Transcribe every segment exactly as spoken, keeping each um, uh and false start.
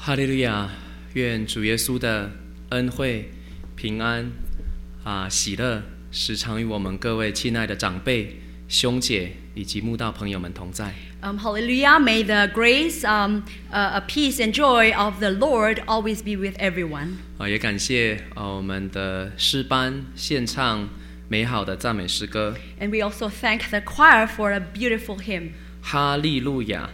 哈利路亚！愿主耶稣的恩惠、平安啊、喜乐，时常与我们各位亲爱的长辈、兄姐以及慕道朋友们同在。 Um, hallelujah! May the grace, um, uh, peace, and joy of the Lord always be with everyone. 啊，也感谢啊我们的诗班献唱美好的赞美诗歌。 And we also thank the choir for a beautiful hymn. 哈利路亚！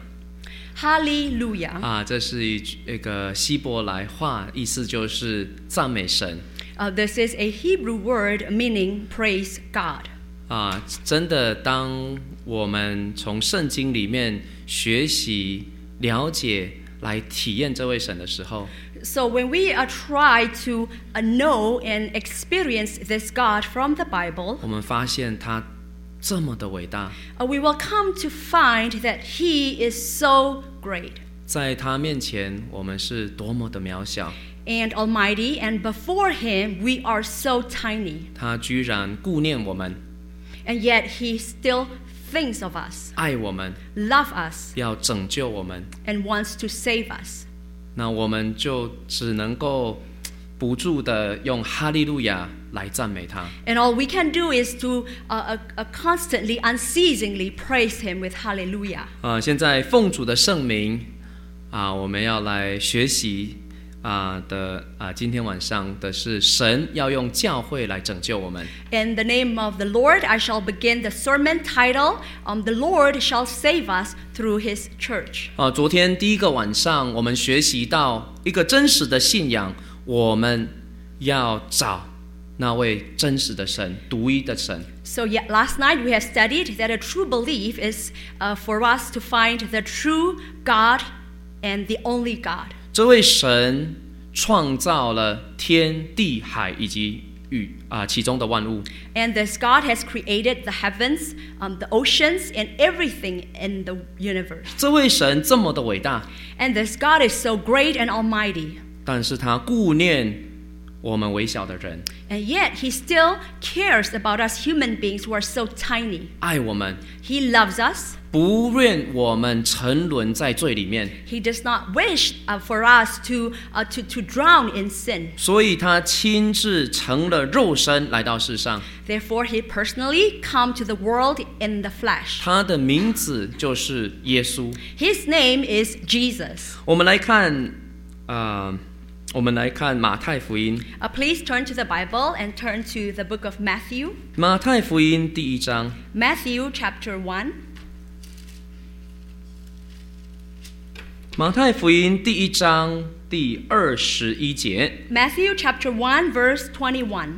Hallelujah! 啊，这是一句一个希伯来话，意思就是赞美神。 Uh, this is a Hebrew word meaning praise God. 啊，真的，当我们从圣经里面学习、了解、来体验这位神的时候， So when we uh, try to uh, know and experience this God from the Bible, 我们发现他这么的伟大， uh, we will come to find that He is so great 在他面前，我们是多么的渺小。 and almighty, and before Him we are so tiny. 他居然顾念我们， And yet He still thinks of us, 爱我们， love us, 要拯救我们。 and wants to save us. 那我们就只能够不住的用哈利路亚来赞美他。 And all we can do is to uh, uh, uh, constantly, unceasingly praise Him with hallelujah. 啊、现在奉主的圣名啊、我们要来学习啊、的啊、今天晚上的是神要用教会来拯救我们。 In the name of the Lord, I shall begin the sermon title, um, The Lord shall save us through His church. 啊、昨天第一个晚上，我们学习到一个真实的信仰，我们要找那位真实的神，独一的神。 So yet last night we have studied that a true belief is uh, for us to find the true God and the only God. 这位神创造了天地海以及宇啊、其中的万物。 And this God has created the heavens, um, the oceans, and everything in the universe. 这位神这么的伟大， And this God is so great and almighty. 但是他顾念我们微小的人， And yet He still cares about us human beings who are so tiny. 爱我们， He loves us. 不愿我们沉沦在罪里面， He does not wish uh, for us to, uh, to, to drown in sin. 所以他亲自成了肉身来到世上。 Therefore, He personally come to the world in the flesh. 他的名字就是耶稣。 His name is Jesus. 我们来看，呃，我们来看马太福音， Uh, please turn to the Bible and turn to the book of Matthew. 马太福音第一章。 Matthew chapter one. 马太福音第一章第二十一节。 Matthew chapter one, verse twenty-one.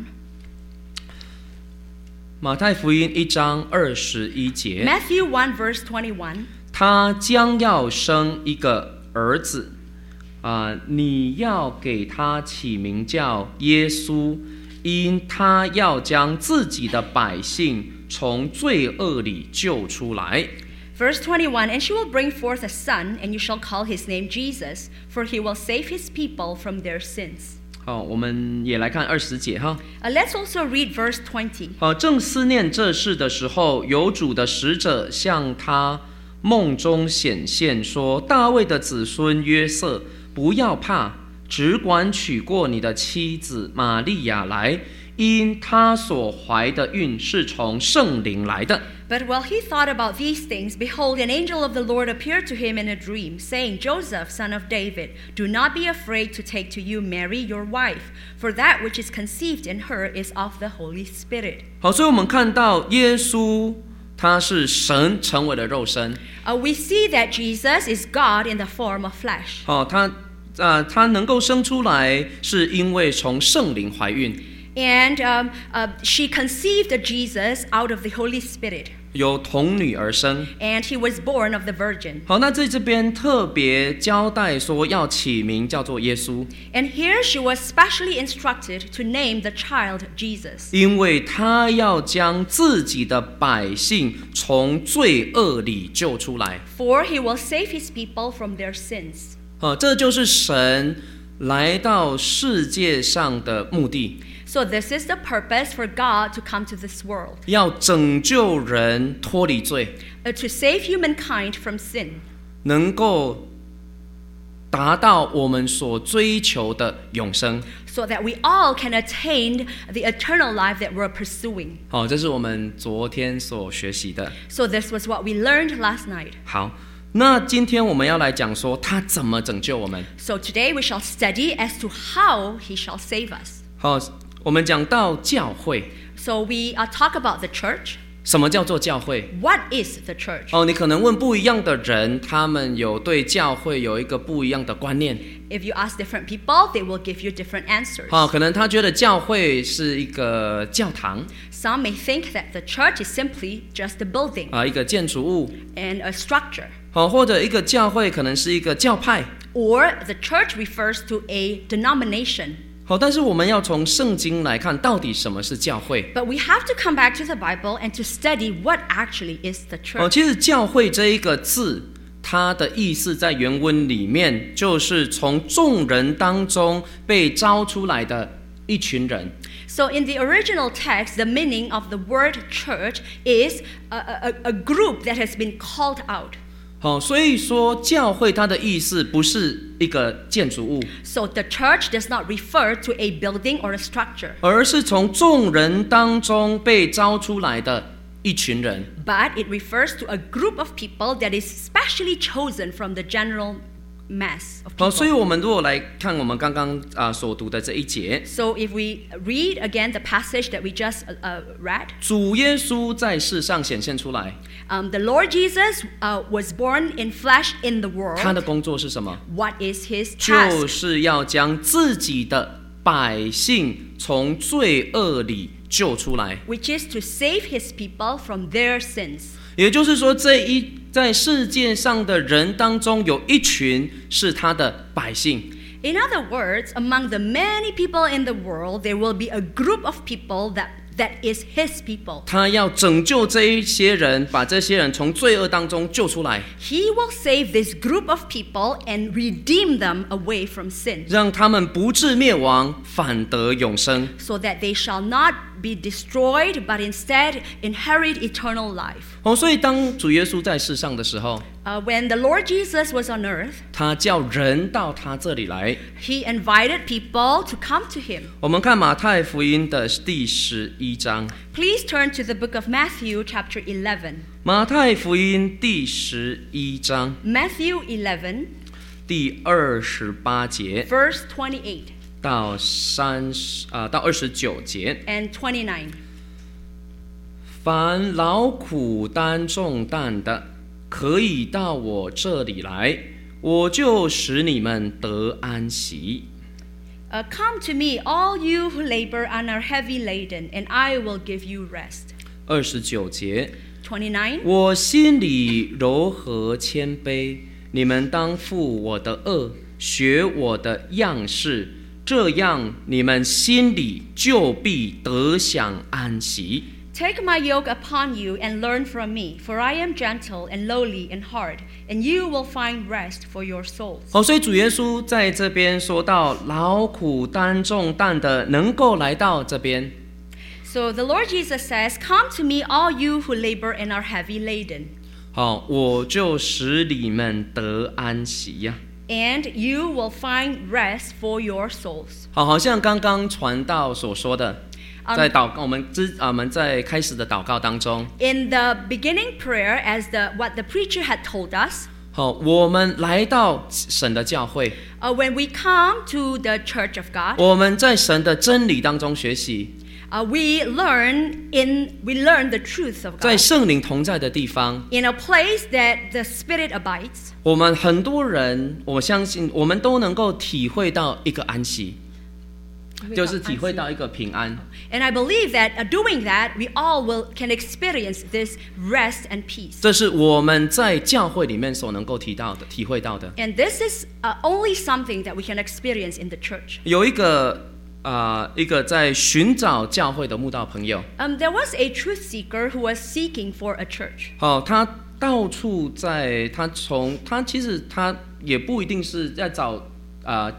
马太福音一章二十一节。 Matthew one, verse twenty-one. 他将要生一个儿子，啊、呃，你要给他起名叫耶稣，因他要将自己的百姓从罪恶里救出来。 Verse twenty-one, and she will bring forth a son, and you shall call his name Jesus, for he will save his people from their sins. 好，我们也来看二十节哈。 Uh, let's also read verse twenty. 好，正思念这事的时候，有主的使者向他梦中显现，说：大卫的子孙约瑟，不要怕，只管娶过你的妻子玛利亚来，因她所怀的孕是从圣灵来的。 But while he thought about these things, behold, an angel of the Lord appeared to him in a dream, saying, Joseph, son of David, do not be afraid to take to you Mary, your wife, for that which is conceived in her is of the Holy Spirit. 好，所以我们看到耶稣他是神成为了肉身。 Uh, we see that Jesus is God in the form of flesh. 好，他呃他能够生出来，是因为从圣灵怀孕。 And um, uh, she conceived Jesus out of the Holy Spirit. 由童女而生。 And he was born of the Virgin. 好，那在这边特别交代说要起名叫做耶稣， And here she was specially instructed to name the child Jesus. 因为他要将自己的百姓从罪恶里救出来。 For he will save his people from their sins. 好，这就是神来到世界上的目的。 So this is the purpose for God to come to this world. 要拯救人脱离罪， Uh, to save humankind from sin. 能够达到我们所追求的永生。 so that we all can attain the eternal life that we're pursuing. 好，这是我们昨天所学习的。 So this was what we learned last night. 好，那今天我们要来讲说他怎么拯救我们。 So today we shall study as to how he shall save us. 好，我们讲到教会。 So we uh, talk about the church. 什么叫做教会？ What is the church? 哦，你可能问不一样的人，他们有对教会有一个不一样的观念。 If you ask different people, they will give you different answers. 哦，可能他觉得教会是一个教堂 Some may think that the church is simply just a building 啊，一个建筑物。 and a structure. 哦，或者一个教会可能是一个教派。 Or the church refers to a denomination. 好，但是我们要从圣经来看，到底什么是教会？ But we have to come back to the Bible and to study what actually is the 哦， church. 其实教会这一个字，它的意思在原文里面就是从众人当中被招出来的一群人。 So in the original text, the meaning of the word church is a, a, a group that has been called out. 好，所以说教会它的意思不是一个建筑物， So the church does not refer to a building or a structure, 而是从众人当中被招出来的一群人。 but it refers to a group of people that is specially chosen from the general mass of 好，所以 people. 我们如果来看我们刚刚啊所读的这一节， So if we read again the passage that we just uh, uh, read, 主耶稣在世上显现出来， um, the Lord Jesus uh, was born in flesh in the 他 world. 的工作是什么？ What is his 就 task? 是要将自己的百姓从罪恶里救出来。 Which is to save his people from their sins. 也就是说，这一在世界上的人当中，有一群是他的百姓。 In other words, among the many people in the world, there will be a group of people that, that is his people. 他要拯救这一些人，把这些人从罪恶当中救出来， He will save this group of people and redeem them away from sin, 让他们不至灭亡，反得永生。 so that they shall not be destroyed, but instead inherit eternal life. 哦，所以当主耶稣在世上的时候， Uh, when the Lord Jesus was on earth, 他叫人到他这里来。 he invited people to come to him. 我们看马太福音的第十一章， Please turn to the book of Matthew, chapter eleven. 马太福音第十一章 Matthew eleven, 第二十八节 verse twenty-eight 到三十啊到二十九节。 and twenty-nine. 凡劳苦担重担的，可以到我这里来，我就使你们得安息。 Uh, come to me, all you who labor and are heavy laden, and I will give you rest. 二十九节， twenty-nine. 我心里柔和谦卑，你们当负我的恶，学我的样式，这样你们心里就必得享安息。 Take my yoke upon you and learn from me, for I am gentle and lowly in heart, and you will find rest for your souls. 好，所以主耶稣在这边说到，劳苦担重担的能够来到这边。 So the Lord Jesus says, come to me, all you who labor and are heavy laden, 好，我就使你们得安息呀、 and you will find rest for your souls. 好，好像刚刚传道所说的， Um, 在祷告，我们之啊我们在开始的祷告当中， In the beginning prayer, as the what the preacher had told us, 好，我们来到神的教会， uh, when we come to the church of God, 我们在神的真理当中学习， uh, we learn in we learn the truth of 在 God 圣灵同在的地方， in a place that the Spirit abides. 我们很多人，我相信我们都能够体会到一个安息，就是体会到一个平安。 And I believe that uh, doing that, we all will can experience this rest and peace. 这是我们在教会里面所能够提到的、体会到的。 And this is uh, only something that we can experience in the church. 有一个啊、呃，一个在寻找教会的慕道朋友， Um, there was a truth seeker who was seeking for a church. 好、他到处在，他从他其实他也不一定是在找啊、呃、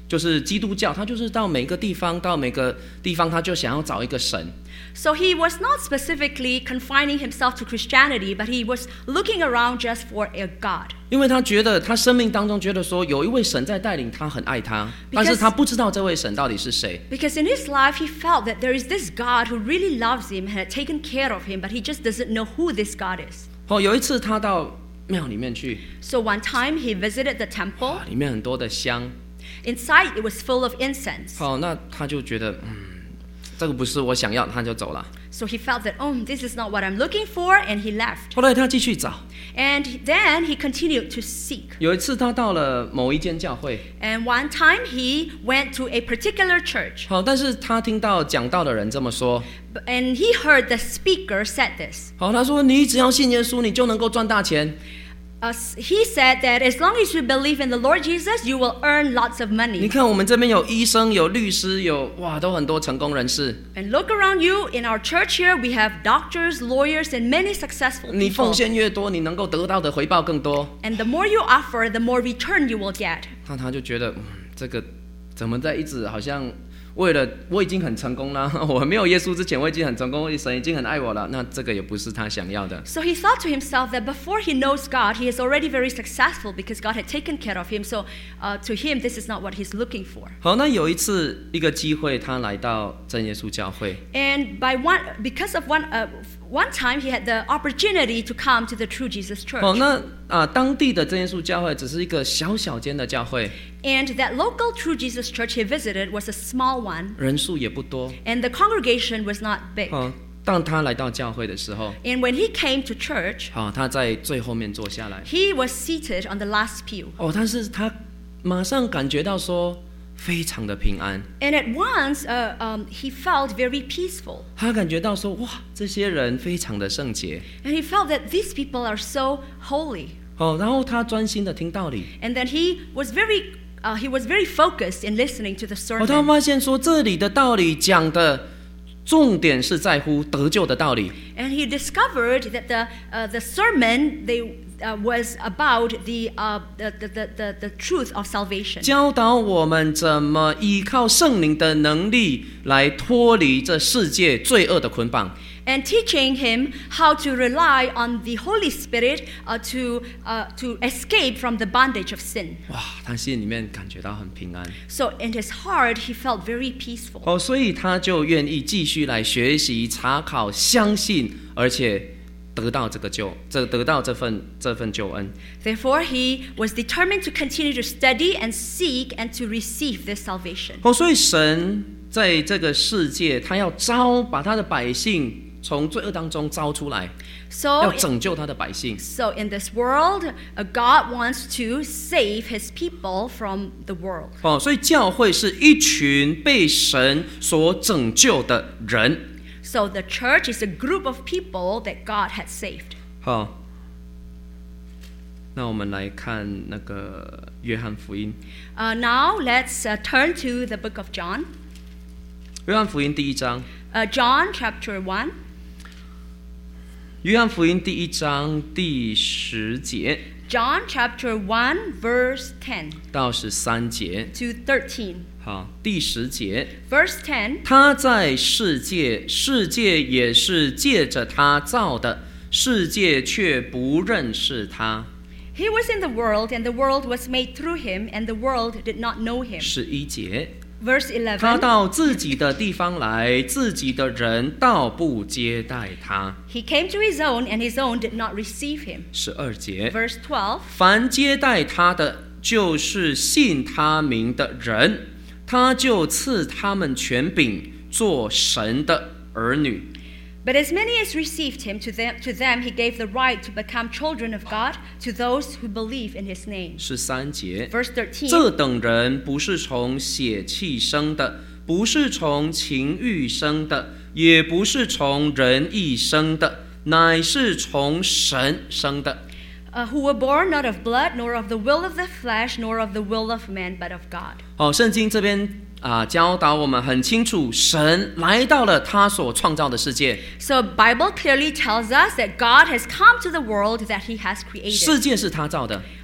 就是基督教，他就是到每个地方，到每个地方，他就想要找一个神。 So he was not specifically confining himself to Christianity, but he was looking around just for a God. 因为他觉得他生命当中觉得说有一位神在带领他，很爱他，但是他不知道这位神到底是谁。 Because in his life he felt that there is this God who really loves him and had taken care of him, but he just doesn't know who this God is. 哦，有一次他到庙里面去， So one time he visited the temple. 里面很多的香。 Inside it was full of incense. 好，那他就觉得，嗯，这个不是我想要，他就走了。 So he felt that, oh, this is not what I'm looking for, and he left. 后来他继续找， And then he continued to seek. 有一次他到了某一间教会， And one time he went to a particular church. 好，但是他听到讲道的人这么说， And he heard the speaker said this. 好，他说你只要信耶稣，你就能够赚大钱。 Uh, he said that as long as you believe in the Lord Jesus, you will earn lots of 你 money. 看我们这边有医生，有律师，有哇，都很多成功人士。 And look around you, in our church here, we have doctors, lawyers, and many successful 你奉 people. 献越多，你能够得到的回报更多。 And the more you offer, the more return you will get. 那他就觉得，嗯，这个怎么在一直好像为了我已经很成功了，我没有耶稣之前我已经很成功，神已经很爱我了，那这个也不是他想要的。 So he thought to himself that before he knows God, he is already very successful because God had taken care of him. So uh, to him, this is not what he's looking for. 好，那有一次一个机会，他来到真耶稣教会。 And by one, because of one, uh, one time he had the opportunity to come to the True Jesus Church. 好，那啊，当地的真耶稣教会只是一个小小间的教会， And that local True Jesus Church he visited was a small one, 人数也不多。 and the congregation was not big. 好，当他来到教会的时候， And when he came to church, 好，他在最后面坐下来。 he was seated on the last pew. 哦，但是他马上感觉到说非常的平安， And at once, uh, um, he felt very peaceful. 他感觉到说哇，这些人非常的圣洁。 And he felt that these people are so holy. 哦，然后他专心的听道理。 And then he was very, uh, he was very focused in listening to the 哦，他 sermon. 发现说这里的道理讲的重点是在乎得救的道理。 And he discovered that the, uh, the sermon they, uh, was about the, uh, the, the, the, the, the truth of salvation. 教导我们怎么依靠圣灵的能力来脱离这世界罪恶的捆绑。 And teaching him how to rely on the Holy Spirit uh, to, uh, to escape from the bondage of sin. 哇，他心里面感觉到很平安。 So in his heart, he felt very peaceful. 哦，所以他就愿意继续来学习、查考、相信，而且得到这个救，这得到这份这份救恩。 Therefore, he was determined to continue to study and seek and to receive this salvation. 哦，所以神在这个世界，他要招把他的百姓从罪恶当中招出来， So, 要拯救他的百姓。 so in this world, uh, God wants to save his people from the world. 哦，所以教会是一群被神所拯救的人。 So the church is a group of people that God had saved. 好，那我们来看那个约翰福音。 Uh, now let's uh, turn to the book of John. 约翰福音第一章， Uh, John chapter one. 约翰福音第一章第十节 John chapter one, verse ten 到十三节。 to thirteen. 好，第十节， Verse ten, 他在世界，世界也是借着他造的，世界却不认识他。 he was in the world, and the world was made through him, and the world did not know him. 十一节， Verse 他 eleven, 到自己的地方来，自己的人倒不接待他。 he came to his own, and his own did not receive him. 十二节， Verse twelve, 凡接待他的，就是信他名的人，他就赐他们权柄，做神的儿女。 but as many as received him, to them, to them he gave the right to become children of God, to those who believe in his name. 十三节， Verse thirteen, 这等人不是从血气生的，不是从情欲生的，也不是从人意生的，乃是从神生的。 uh, who were born not of blood, nor of the will of the flesh, nor of the will of man, but of God. 好，圣经这边啊、教导我们很清楚，神来到了他所创造的世界， So Bible clearly tells us that God has come to the world that he has created. 世界是他造的，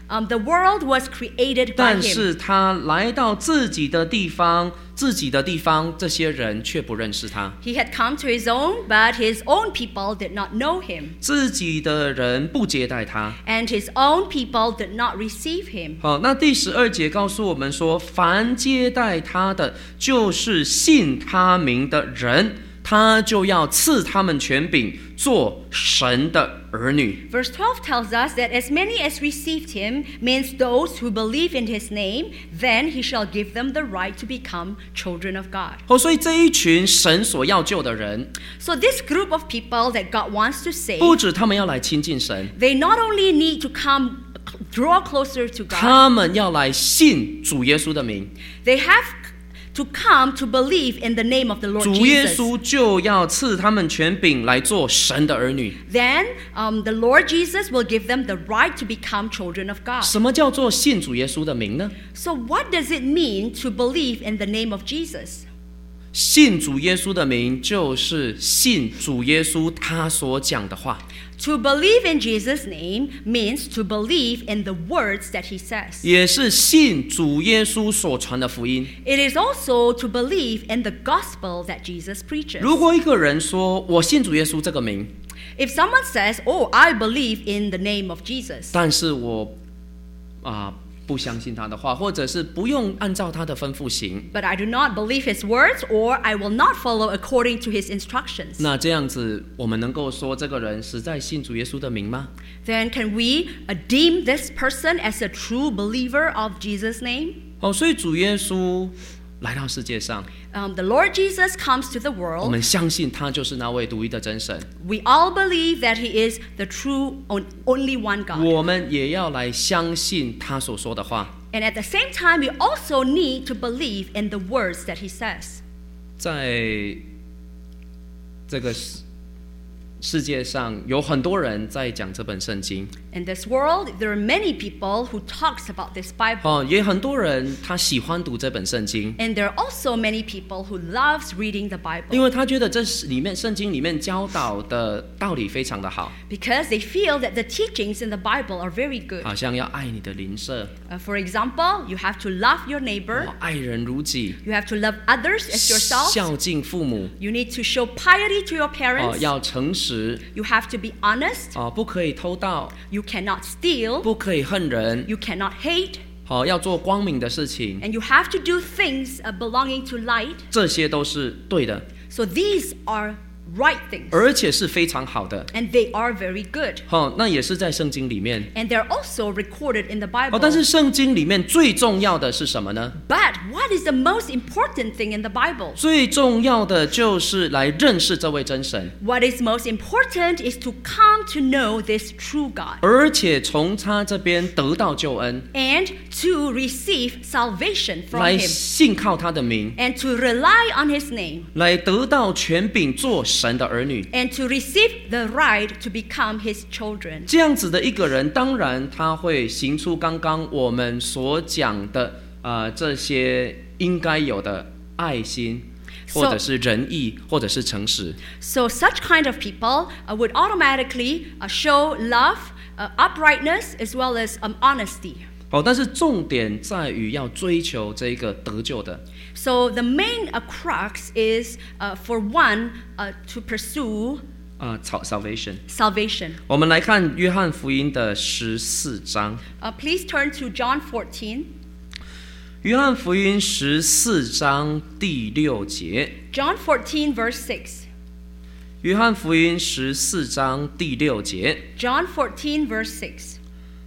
Um, the world was created by 但 him. 是他来到自己的地方，自己的地方，这些人却不认识他。 He had come to his own, but his own people did not know him. 自己的人不接待他。 And his own people did not receive him. 好，那第十二节告诉我们说，凡接待他的，就是信他名的人，他就要赐他们权柄，做神的儿女。 Verse twelve tells us that as many as received him means those who believe in his name, then he shall give them the right to become children of God. 哦，所以这一群神所要救的人， So this group of people that God wants to save, 不止他们要来亲近神， they not only need to come draw closer to God, 他们要来信主耶稣的名， they have to come to believe in the name of the Lord 主耶 Jesus. 稣就要赐他们权柄来做神的儿女。 Then um, the Lord Jesus will give them the right to become children of God. 什么叫做信主耶稣的名呢？ So what does it mean to believe in the name of Jesus? 信主耶稣的名，就是信主耶稣他所讲的话。 To believe in Jesus' name means to believe in the words that he says. 也是信主耶稣所传的福音。 It is also to believe in the gospel that Jesus preaches. 如果一个人说我信主耶稣这个名， If someone says, "Oh, I believe in the name of Jesus," 但是我啊、不相信他的话，或者是不用按照他的吩咐行， but I do not believe his words, or I will not follow according to his instructions, 那这样子我们能够说这个人实在信主耶稣的名吗？ then can we uh, deem this person as a true believer of Jesus' name? 哦，所以主耶稣来到世界上， Um, the Lord Jesus comes to the 我 world. 们相信他就是那位独一的真神， We all believe that he is the true, on- only one God. 我们也要来相信他所说的话。 And at the same time, we also need to believe in the words that he says. 在这个世世界上有很多人在讲这本圣经， In this world, there are many people who talks about this Bible. 哦，也很多人他喜欢读这本圣经， And there are also many people who loves reading the 因 Bible 为他觉得这里面圣经里面教导的道理非常的好， because they feel that the teachings in the Bible are very good. 好像要爱你的邻舍， Uh, for example, you have to love your neighbor. 哦爱人如己， You have to love others as yourself. 孝敬父母， You need to show piety to your 哦， parents. 要诚实， You have to be honest. 哦，不可以偷盗， You cannot steal. 不可以恨人， You cannot hate. 好，要做光明的事情， And you have to do things uh, belonging to light. 这些都是对的， So these are right things. 而且是非常好的。 And they are very good. 好，那也是在圣经里面。 And they're also recorded in the 哦， Bible. 但是圣经里面最重要的是什么呢？ But what is the most important thing in the Bible? 最重要的就是来认识这位真神， What is most important is to come to know this true God 而且从他这边得到救恩， and to receive salvation from 来 Him 信靠他的名， and to rely on His name 来得到权柄做神的儿女。 and to receive the right to become His children. 这样子的一个人，当然他会行出刚刚我们所讲的呃这些应该有的爱心， So- 或者是仁义，或者是诚实。 So such kind of people uh, would automatically uh, show love, uh, uprightness, as well as um, honesty. 好，但是重点在于要追求这个得救的。 So the main uh, crux is uh, for one uh, to pursue 啊、uh, ，salvation。 salvation. 我们来看约翰福音的十四章。 Uh, please turn to John fourteen. 约翰福音十四章第六节。 John fourteen, verse six. 约翰福音十四章第六节。 John fourteen, verse six.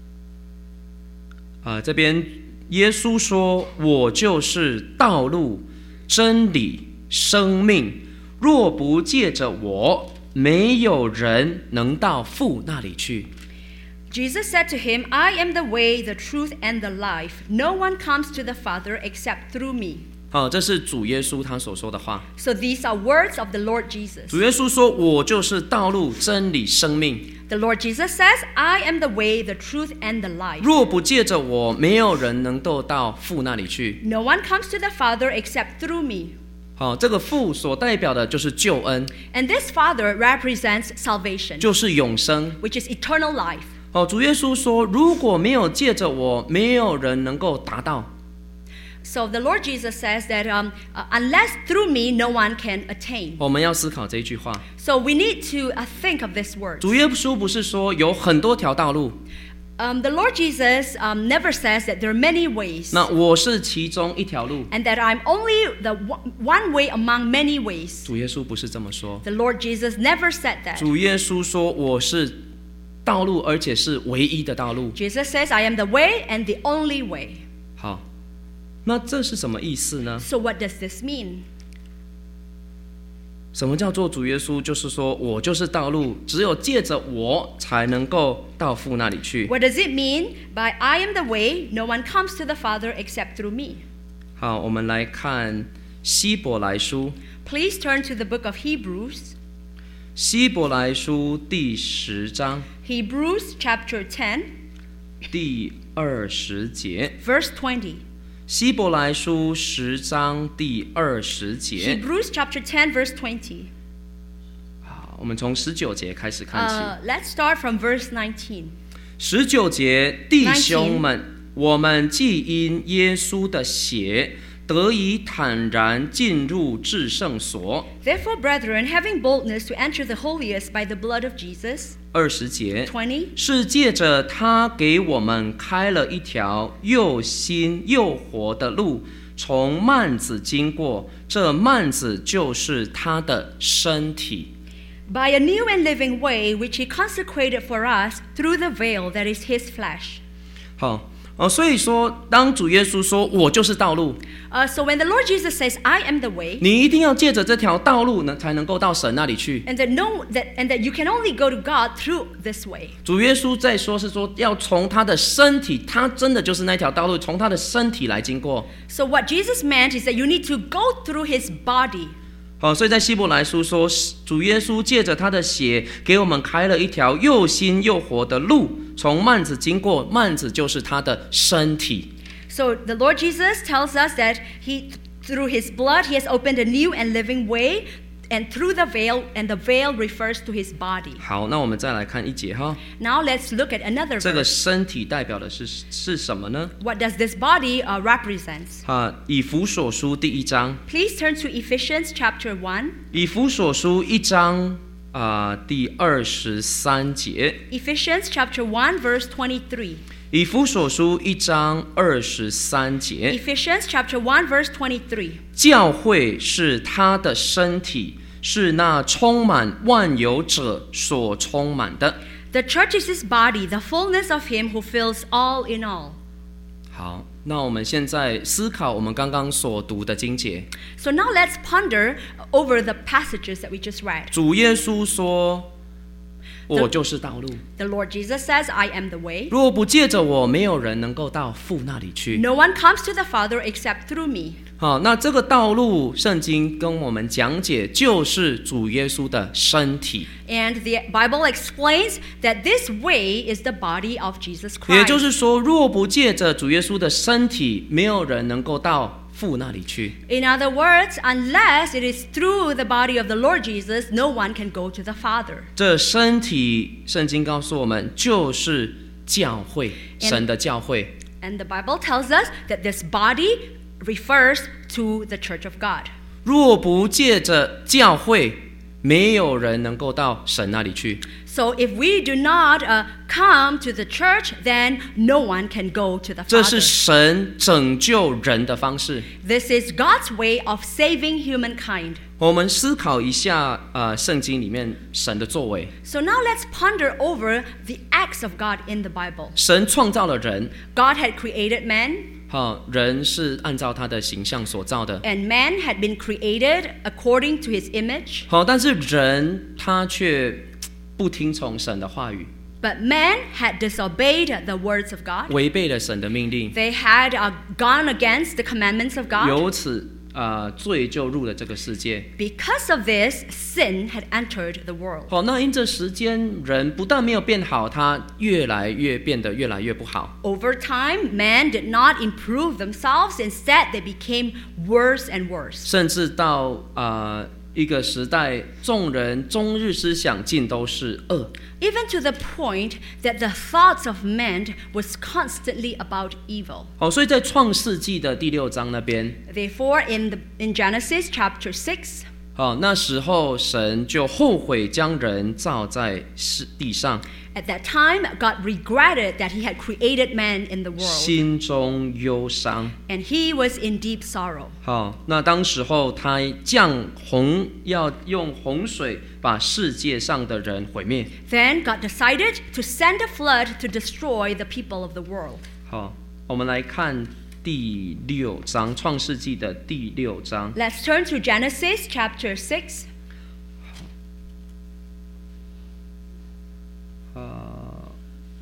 啊、这边耶稣说：“我就是道路、真理、生命。若不借着我，没有人能到父那里去。” Jesus said to him, I am the way, the truth, and the life. No one comes to the Father except through me. 好、这是主耶稣他所说的话。 So these are words of the Lord Jesus. 主耶稣说：“我就是道路、真理、生命。 The Lord Jesus says, I am the way, the truth, and the life. 若不借着我，没有人能够到父那里去。” No one comes to the Father except through me. 好、这个父所代表的就是救恩， And this Father represents salvation, 就是永生。 which is eternal life. 哦，主耶稣说，如果没有借着我，没有人能够达到。 So the Lord Jesus says that um, uh, unless through me, no one can attain. 我们要思考这一句话。 So we need to uh, think of this word. 主耶稣不是说有很多条道路， Um, the Lord Jesus um, never says that there are many ways 那我是其中一条路。 and that I'm only the one one way among many ways. 主耶稣不是这么说， The Lord Jesus never said that. 主耶稣说我是道路，而且是唯一的道路。 Jesus says, I am the way and the only way. 好，那这是什么意思呢？ So what does this mean? 什么叫做主耶稣？就是说我就是道路，只有借着我才能够到父那里去。 What does it mean by I am the way? No one comes to the Father except through me. 好，我们来看希伯来书， Please turn to the book of Hebrews. 希伯来书第十章 Hebrews chapter ten, 第二十节。 verse twenty. 希伯来书十章第二十节。 Hebrews chapter ten, verse twenty. 好，我们从十九节开始看起。 Uh, let's start from verse nineteen. 十九节，弟兄们，我们既因耶稣的血得以坦然进入至圣所。 Therefore, brethren, having boldness to enter the holiest by the blood of Jesus. 二十节， twenty. 是借着他给我们开了一条又新又活的路，从幔子经过，这幔子就是他的身体。 By a new and living way which he consecrated for us through the veil that is his flesh. 好哦，所以说，当主耶稣说我就是道路， Uh, so when the Lord Jesus says, I am the way, 你一定要借着这条道路呢，才能够到神那里去。 and that, no, that, and that you can only go to God through this way. 主耶稣在说是说要从他的身体，他真的就是那条道路，从他的身体来经过。 So what Jesus meant is that you need to go through his body. 好，所以在希伯来书说，主耶稣借着他的血给我们开了一条又新又活的路，从幔子经过，幔子就是他的身体。 So the Lord Jesus tells us that he, through his blood, he has opened a new and living way, and through the veil, and the veil refers to his body. 好，那我们再来看一节哈， Now let's look at another 这个 verse. 身体代表的是是什么呢？ What does this body uh, represent? 啊，以弗所书第一章， Please turn to Ephesians chapter one. 以弗所书一章啊、第二十三节。 Ephesians chapter one, verse twenty-three. 以弗所书一章二十三节， Ephesians chapter one, verse twenty-three. 教会是他的身体，是那充满万有者所充满的。 The church is his body, the fullness of him who fills all in all. 好，那我们现在思考我们刚刚所读的经节。 So now let's ponder over the passages that we just read. 主耶稣说：“我就是道路， The Lord Jesus says, I am the way. 如果不借着我，没有人能够到父那里去。” No one comes to the Father except through me. 好，那这个道路，圣经跟我们讲解，就是主耶稣的身体。 And the Bible explains that this way is the body of Jesus 也就 Christ. 是说，若不借着主耶稣的身体，没有人能够到父那里去。 In other words, unless it is through the body of the Lord Jesus, no one can go to the Father. 这身体，圣经告诉我们，就是教会， And- 神的教会。 And the Bible tells us that this body refers to the church of God. 若不借着教会，没有人能够到神那里去。 So if we do not uh, come to the church, then no one can go to the 这是 Father. 神拯救人的方式。 This is God's way of saving humankind. 我们思考一下，呃，圣经里面神的作为。 So now let's ponder over the acts of God in the Bible. 神创造了人， God had created man, 好，人是按照他的形象所造的。 and man had been created according to his image. 好，但是人他却不听从神的话语， But man had disobeyed the words of God. 违背了神的命令， They had uh, gone against the commandments of God. 由此呃罪就入了这个世界。 Because of this, sin had entered the world. 好，那因着时间，人不但没有变好，他越来越变得越来越不好。 Over time, man did not improve themselves. Instead, they became worse and worse. 甚至到呃一个时代，众人终日思想尽都是恶。 Even to the point that the thoughts of men was constantly about evil. 好，所以在创世纪的第六章那边， Therefore, in, the, in Genesis chapter six, 好，那时候神就后悔将人造在地上， at that time, God regretted that he had created man in the world, 心中忧伤。 and he was in deep sorrow. 好，那当时候他降洪，要用洪水把世界上的人毁灭。 Then God decided to send a flood to destroy the people of the world. 好，我们来看第六章，创世纪的第六章。 Let's turn to Genesis chapter six. 呃，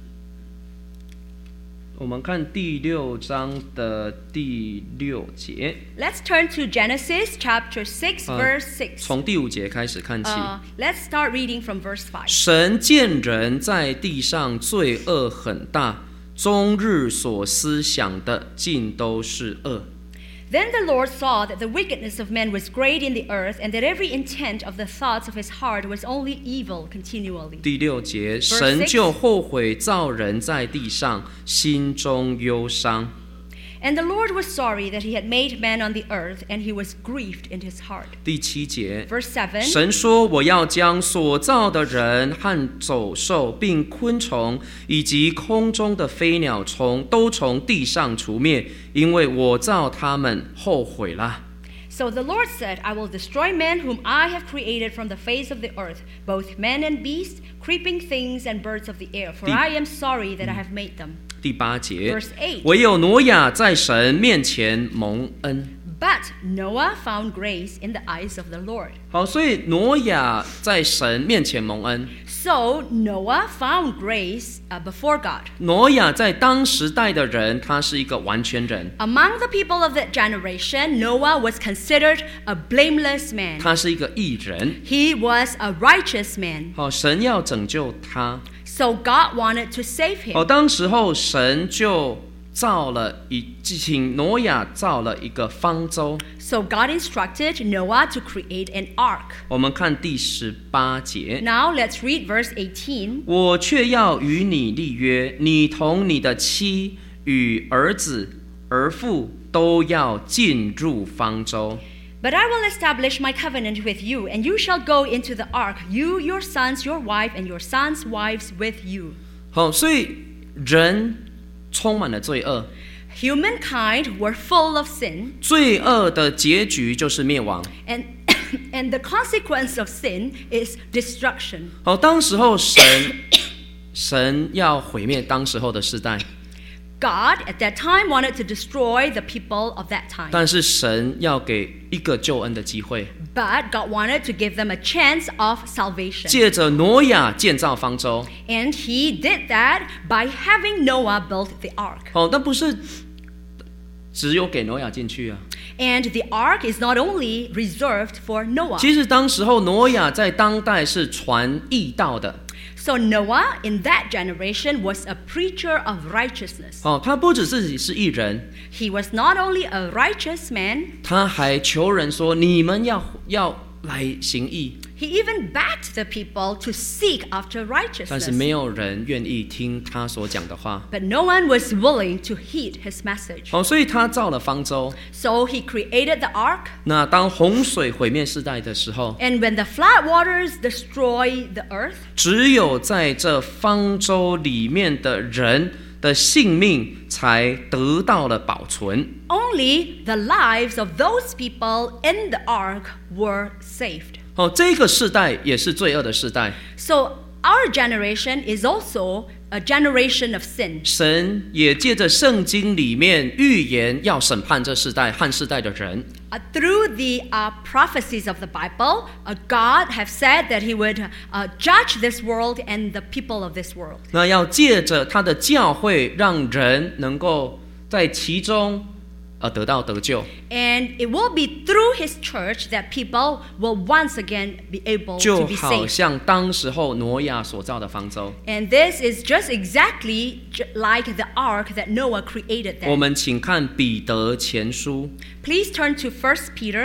我们看第六章的第六节， Let's turn to Genesis chapter six, 呃 verse six. 从第五节开始看起。 Uh, let's start reading from verse five. 神见人在地上罪恶很大，终日所思想的尽都是恶。 Then the Lord saw that the wickedness of men was great in the earth, and that every intent of the thoughts of his heart was only evil continually. 第六节， Verse 神 six. 就后悔造人在地上，心中忧伤。 And the Lord was sorry that he had made man on the earth, and he was grieved in his heart. 第七节， Verse seven. 神说：“我要将所造的人和走兽，并昆虫，以及空中的飞鸟虫，都从地上除灭，因为我造他们后悔了。” So the Lord said, I will destroy men whom I have created from the face of the earth, both men and beasts, creeping things and birds of the air, for I am sorry that I have made them. 第八节 Verse eight. 唯有挪亚在神面前蒙恩。 But Noah found grace in the eyes of the Lord. 好，所以挪亚在神面前蒙恩。 So Noah found grace uh, before God. 挪亚在当时代的人，他是一个完全人， Among the people of that generation, Noah was considered a blameless man. 他是一个义人。 He was a righteous man. 好，神要拯救他。 So God wanted to save him. 好，当时候神就造了一，请挪亚造了一个方舟。 So God instructed Noah to create an ark. 我们看第十八节。 Now let's read verse eighteen. 我却要与你立约，你同你的妻与儿子、儿妇都要进入方舟。 But I will establish my covenant with you, and you shall go into the ark, you, your sons, your wife, and your sons' wives with you. 好，所以人充满了罪恶， Humankind were full of sin, 罪恶的结局就是灭亡。 and, and the consequence of sin is destruction. 好，当时候神神要毁灭当时候的世代， God at that time wanted to destroy the people of that time. 但是神要给一个救恩的机会， But God wanted to give them a chance of salvation. 借着挪亚建造方舟。 And he did that by having Noah build the ark. 好，但不是只有给挪亚进去啊。 And the ark is not only reserved for Noah. 其实当时候挪亚在当代是传义道的。 So Noah in that generation was a preacher of righteousness. 哦，他不只自己是义人， He was not only a righteous man, 他还求人说：“你们要要来行义。 he even begged the people to seek after ” 但是 righteousness. 没有人愿意听他所讲的话。 But no one was willing to heed his message. 哦，所以他造了方舟。 So he created the ark, 那当洪水毁灭世代的时候， and when the flood waters destroy the earth, 只有在这方舟里面的人的性命才得到了保存。 only the lives of those people in the ark were saved. 哦，这个世代也是罪恶的世代， So our generation is also a generation of sin. 神也借着圣经里面预言要审判这世代和世代的人。 Uh, through the uh, prophecies of the Bible, uh, God have said that he would uh, judge this world and the people of this world. 那要借着他的教会，让人能够在其中呃得到得救， And it will be through his church that people will once again be able 就 to be 好 saved. 像当时候挪亚所造的方舟。 And this is just exactly j- like the ark that Noah created 我 then. 们请看彼得前书 Please turn to First Peter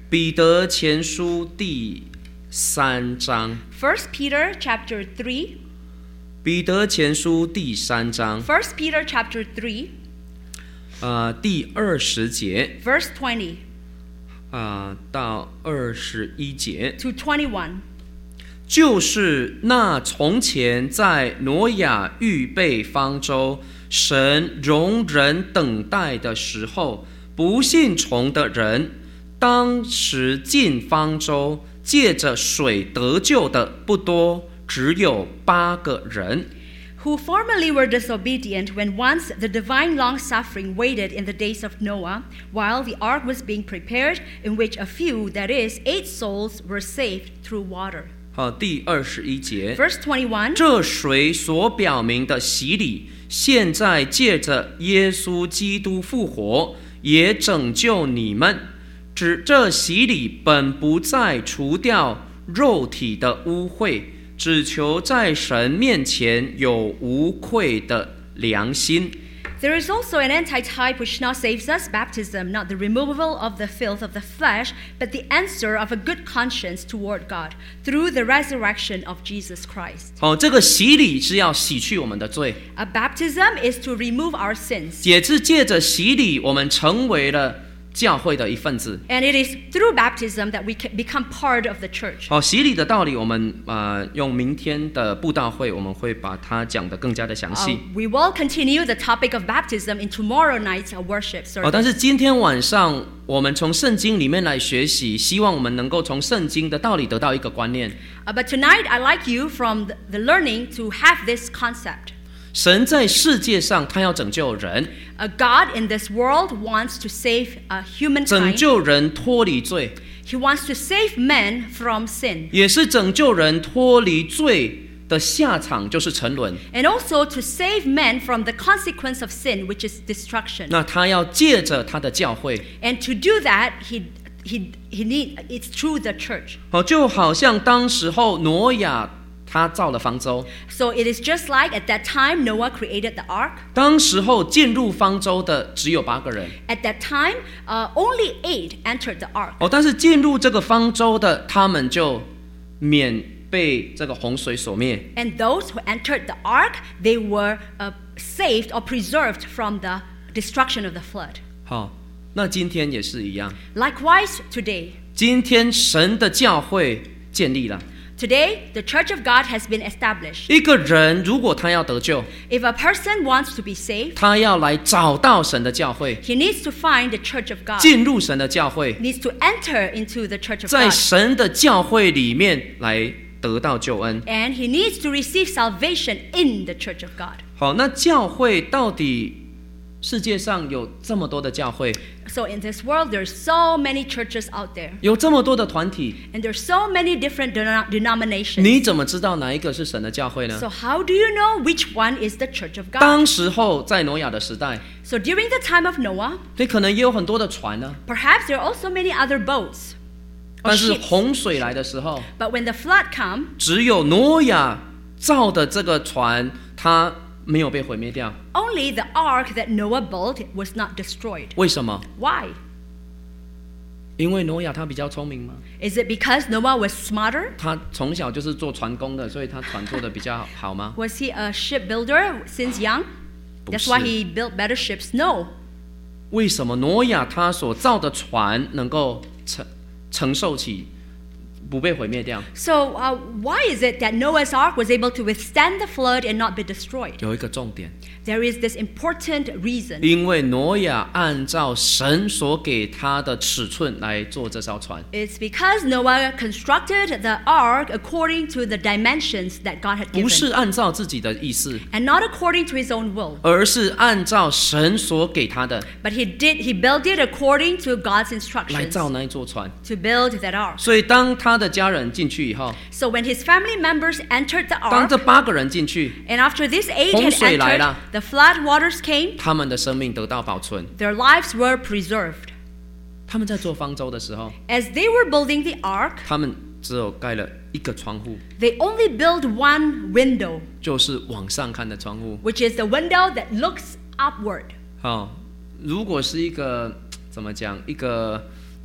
彼得前书第三章， First Peter chapter three. 彼得前书第三章， First Peter chapter three, 呃，第二十节 verse twenty 啊、呃、到二十一节， to twenty-one. 就是那从前在挪亚预备方舟，神容人等待的时候，不信从的人，当时进方舟，借着水得救的不多，只有八个人。 Who formerly were disobedient when once the divine long-suffering waited in the days of Noah, while the ark was being prepared, in which a few, that is, eight souls, were saved through water. 好，第二十一节， Verse twenty-one. 这水所表明的洗礼，现在借着耶稣基督复活，也拯救你们。指这洗礼本不再除掉肉体的污秽，只求在神面前有无愧的良心。 There is also an antitype which now saves us, baptism, not the removal of the filth of the flesh, but the answer of a good conscience toward God, through the resurrection of Jesus Christ. 好，这个洗礼是要洗去我们的罪， A baptism is to remove our sins. 也是借着洗礼，我们成为了教会的一份子。 And it is through baptism that we can become part of the church. 好，洗礼的道理，我们呃用明天的布道会，我们会把它讲得更加的详 Uh, 细。 we will continue the topic of baptism in tomorrow night's uh, worship 好，但 service. 是今天晚上我们从圣经里面来学习，希望我们能够从圣经的道理得到一个观念： Uh, but tonight, I'd like you from the, the learning to have this concept. 神在世界上，他要拯救人， Uh, God in this world wants to save uh, 拯 humankind. 救人脱离罪， He wants to save men from sin, 也是拯救人脱离罪的下场，就是沉沦。 and also to save men from the consequence of sin, which is destruction. 那他要借着他的教会， And to do that, he he he need it's through the church. 好，就好像当时候挪亚他造了方舟， So it is just like at that time Noah created the ark. 当时候进入方舟的只有八个人。 At that time, uh, only eight entered the ark. 哦，但是进入这个方舟的，他们就免被这个洪水所灭。 And those who entered the ark, they were uh, saved or preserved from the destruction of the flood. 好，那今天也是一样， Likewise, today. 今天神的教会建立了。 Today, the church of God has been established. 一个人如果他要得救， If a person wants to be saved, 他要来找到神的教会， he needs to find the church of God. 进入神的教会， Needs to enter into the church of 在 God. 神的教会里面来得到救恩。 And he needs to receive salvation in the church of God. 好，那教会到底世界上有这么多的教会， So in this world, there's so many churches out there. 有这么多的团体， And there's so many different denom- denominations. 你怎么知道哪一个是神的教会呢？ So how do you know which one is the church of God? 当时候在挪亚的时代， So during the time of Noah, 对，可能也有很多的船呢、 perhaps there are also many other boats. 但是 ships. 洪水来的时候， But when the flood came, 只有挪亚造的这个船，它没有被毁灭掉。 only the ark that Noah built was not destroyed. 为什么？ Why? 因为挪亚他比较聪明吗？ Is it because Noah was smarter? 他从小就是做船工的，所以他船做的比较好吗？ Was he a shipbuilder since young? 不 That's 是。 why he built better ships? No. 为什么挪亚他所造的船能够承承受起不被毁灭掉？ So uh, why is it that Noah's ark was able to withstand the flood and not be destroyed? 有一个重点， There is this important reason. 因为挪亚按照神所给他的尺寸来做这艘船。 It's because Noah constructed the ark according to the dimensions that God had 不 given, 是按照自己的意思， and not according to his own will. 而是按照神所给他的 But he did he built it according to God's 来 instructions 造那一座船。 to build that ark. 所以当他的家人进去以后， So when his family members entered the 当 ark, 这八个人进去， and after these eight 洪 had 水来 entered, 了。 the flood waters came, 他们的生命得到保存。 their lives were preserved. 他们在做方舟的时候， As they were building the ark, 他们只有盖了一个窗户， they only built one window, 就是往上看的窗户。 which is the window that looks upward. 好、如果是一个怎么讲，一个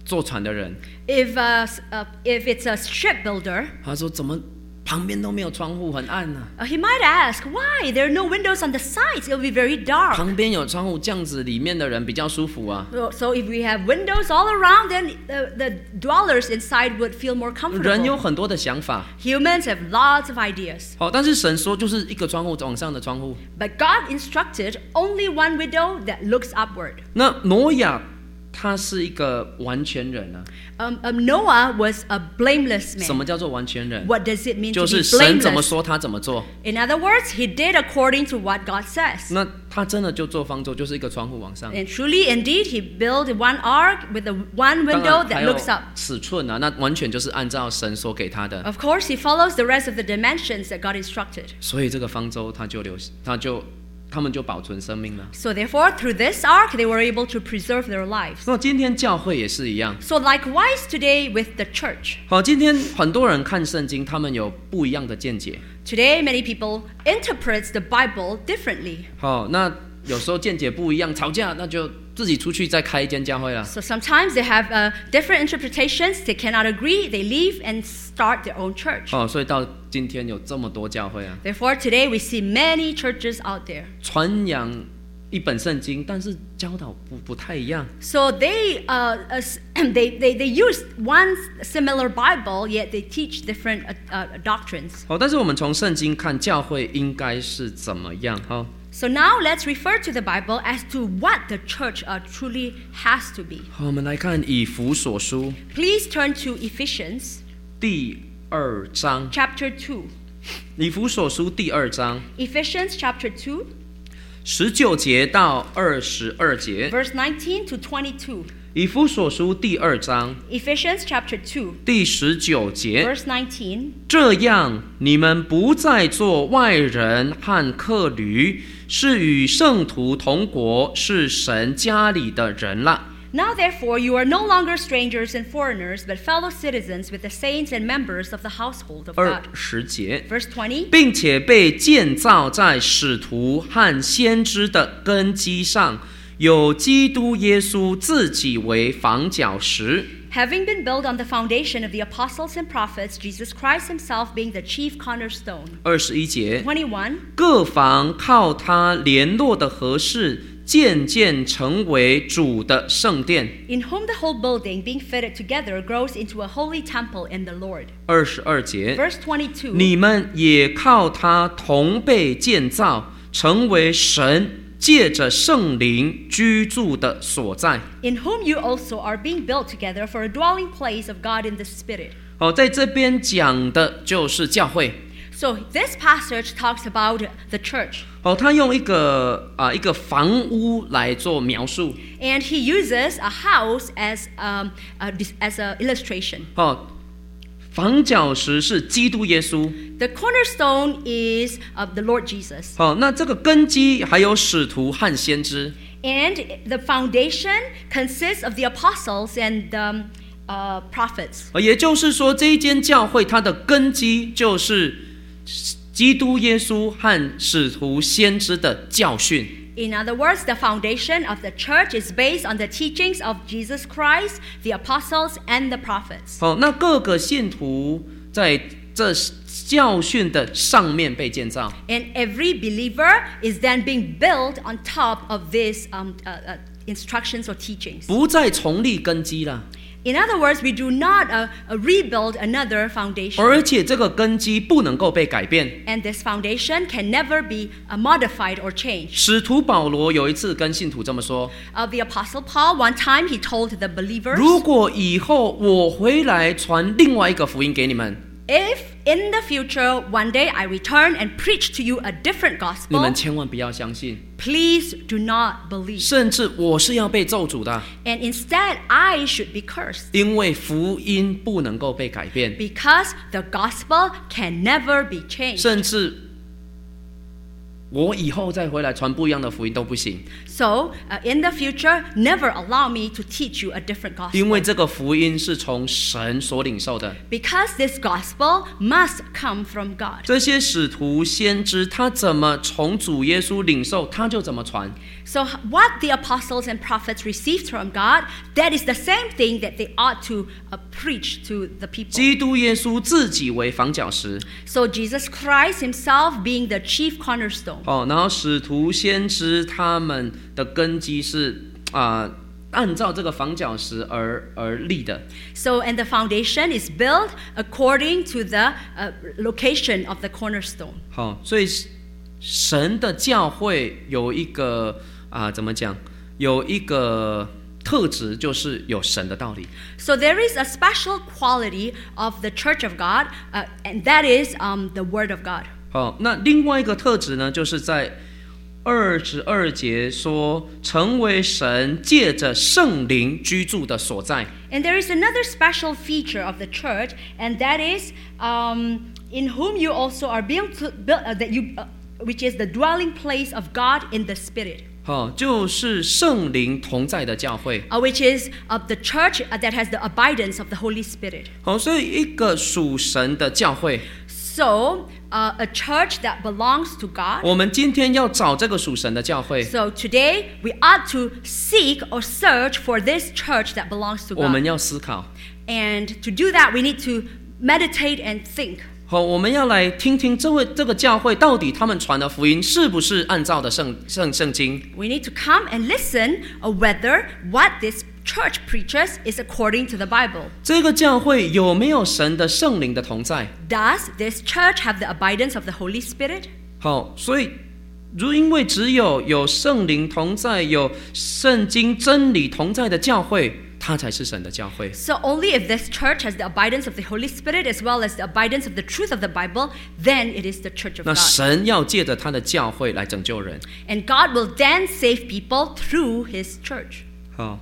坐船的人， If, uh, uh, if it's a shipbuilder, 他说怎么旁边都没有窗户，很暗呢、啊？ uh, he might ask, why? There are no windows on the sides. It will be very dark. 旁边有窗户，这样子里面的人比较舒服啊。 So, so if we have windows all around, then the, the dwellers inside would feel more 人有 comfortable. 很多的想法， Humans have lots of ideas. 好，但是神说就是一个窗户往上的窗户。 But God instructed only one window that looks upward. 那挪亚他是一个完全人啊。 Um, um, Noah was a blameless 什 man. 么叫做完全人？ What does it mean 就 to be 是神怎么 blameless? 说他怎么做。 In other words, he did according to what God says. 那他真的就做方舟，就是一个窗户往上。 And truly, indeed, he built one ark with the one 当 window 然还 that 有 looks up. 尺寸啊，那完全就是按照神所给他的。 Of course, he follows the rest of the dimensions that God instructed. 所以这个方舟他就留，他就他们就保存生命了。 So therefore, through this ark, they were able to preserve their lives. 那今天教会也是一样。 So likewise today with the church. 好，今天很多人看圣经，他们有不一样的见解。 Today, many people interpret the Bible differently. 好，那有时候见解不一样，吵架，那就自己出去再开一间教会了。 So sometimes they have uh, different interpretations. They cannot agree. They leave and start their own church. 哦，所以到今天有这么多教会啊， Therefore, today we see many churches out there. 传扬一本圣经，但是教导不不太一样。 So they, uh, uh, they, they, they use one similar Bible, yet they teach different uh, uh, doctrines. 好，但是我们从圣经看教会应该是怎么样？哈， So now let's refer to the Bible as to what the church uh, truly has to be. 好，我们来看以弗所书 Please turn to Ephesians 第二章， chapter two. 以弗所书第二章 Ephesians chapter two, 十九节到二十二节。 verse nineteen to twenty-two. 以弗所书第二章 Ephesians chapter two, 第十九节。 verse nineteen. 这样，你们不再做外人和客旅，是与圣徒同国，是神家里的人了。 Now therefore you are no longer strangers and foreigners, but fellow citizens with the saints and members of the household of 二 God. 十节， Verse twenty. 并且被建造在使徒和先知的根基上，有基督耶稣自己为房角石。 Having been built on the foundation of the apostles and prophets, Jesus Christ himself being the chief cornerstone. 二十一节， twenty-one. 各房靠他联络的合适，渐渐成为主的圣殿。 In whom the whole building, being fitted together, grows into a holy temple in the Lord. 二十二节， Verse twenty-two. 你们也靠他同被建造，成为神借着圣灵居住的所在。 In whom you also are being built together for a dwelling place of God in the Spirit. 好，在这边讲的就是教会。 So this passage talks about the church. 好，他用一个啊、一个房屋来做描述。 And he uses a house as, um, a, as an illustration. 好，房角石是基督耶稣。 The cornerstone is uh, the Lord Jesus. 好，那这个根基还有使徒和先知。 And the foundation consists of the apostles and the uh, prophets. 呃也就是说，这一间教会它的根基就是基督耶稣和使徒先知的教训。 In other words, the foundation of the church is based on the teachings of Jesus Christ, the apostles, and the prophets. 好，那各个信徒在这教训的上面被建造。 And every believer is then being built on top of these um, uh, uh, instructions or teachings. 不再重立根基了， In other words, we do not uh, uh, rebuild another foundation. 而且这个根基不能够被改变。 And this foundation can never be uh, modified or changed. 使徒保罗有一次跟信徒这么说： Uh, the Apostle Paul, one time he told the believers, 如果以后我回来传另外一个福音给你们， if in the future one day I return and preach to you a different 你 gospel, 们千万不要相信， please do not believe. 甚至我是要被咒诅的， And instead, I should be cursed 因为福音不能够被改变， because the gospel can never be changed. 甚至我以后再回来传不一样的福音都不行， So, uh, in the future, never allow me to teach you a different 因为 gospel. 这个福音是从神所领受的。 Because this gospel must come from God. 这些使徒先知他怎么从主耶稣领受，他就怎么传。 So, what the apostles and prophets received from God, that is the same thing that they ought to uh, preach to the people. 基督耶稣自己为房角石， So, Jesus Christ himself being the chief cornerstone. 哦，然后使徒先知他们的根基是啊、呃按照这个房角石而而立的。 So, and the foundation is built according to the uh, location of the cornerstone. 好、所以神的教会有一个啊、怎么讲？有一个特质，就是有神的道理。 So, there is a special quality of the church of God, uh, and that is um, the word of God. 好、那另外一个特质呢，就是在二十二节说，成为神借着圣灵居住的所在。 And there is another special feature of the church, and that is um, in whom you also are being to, built, uh, that you, uh, which is the dwelling place of God in the Spirit. 好、就是圣灵同在的教会。 Uh, which is uh, the church uh, that has the abidance of the Holy Spirit. 好、所以一个属神的教会， So, uh, a church that belongs to God. 我们今天要找这个属神的教会， So today we ought to seek or search for this church that belongs to 我们 God. 要思考。 And to do that, we need to meditate and think. 好，我们要来听听这位这个教会到底他们传的福音是不是按照的圣圣圣经？ We need to come and listen uh, whether what this church preaches is according to the Bible. 这个教会有没有神的圣灵的同在？ Does this church have the abidance of the Holy Spirit? 好，所以如因为只有有圣灵同在、有圣经真理同在的教会，它才是神的教会。 So only if this church has the abidance of the Holy Spirit as well as the abidance of the truth of the Bible, then it is the church of 那 God. 神要借着他的教会来拯救人。 And God will then save people through His church. 好，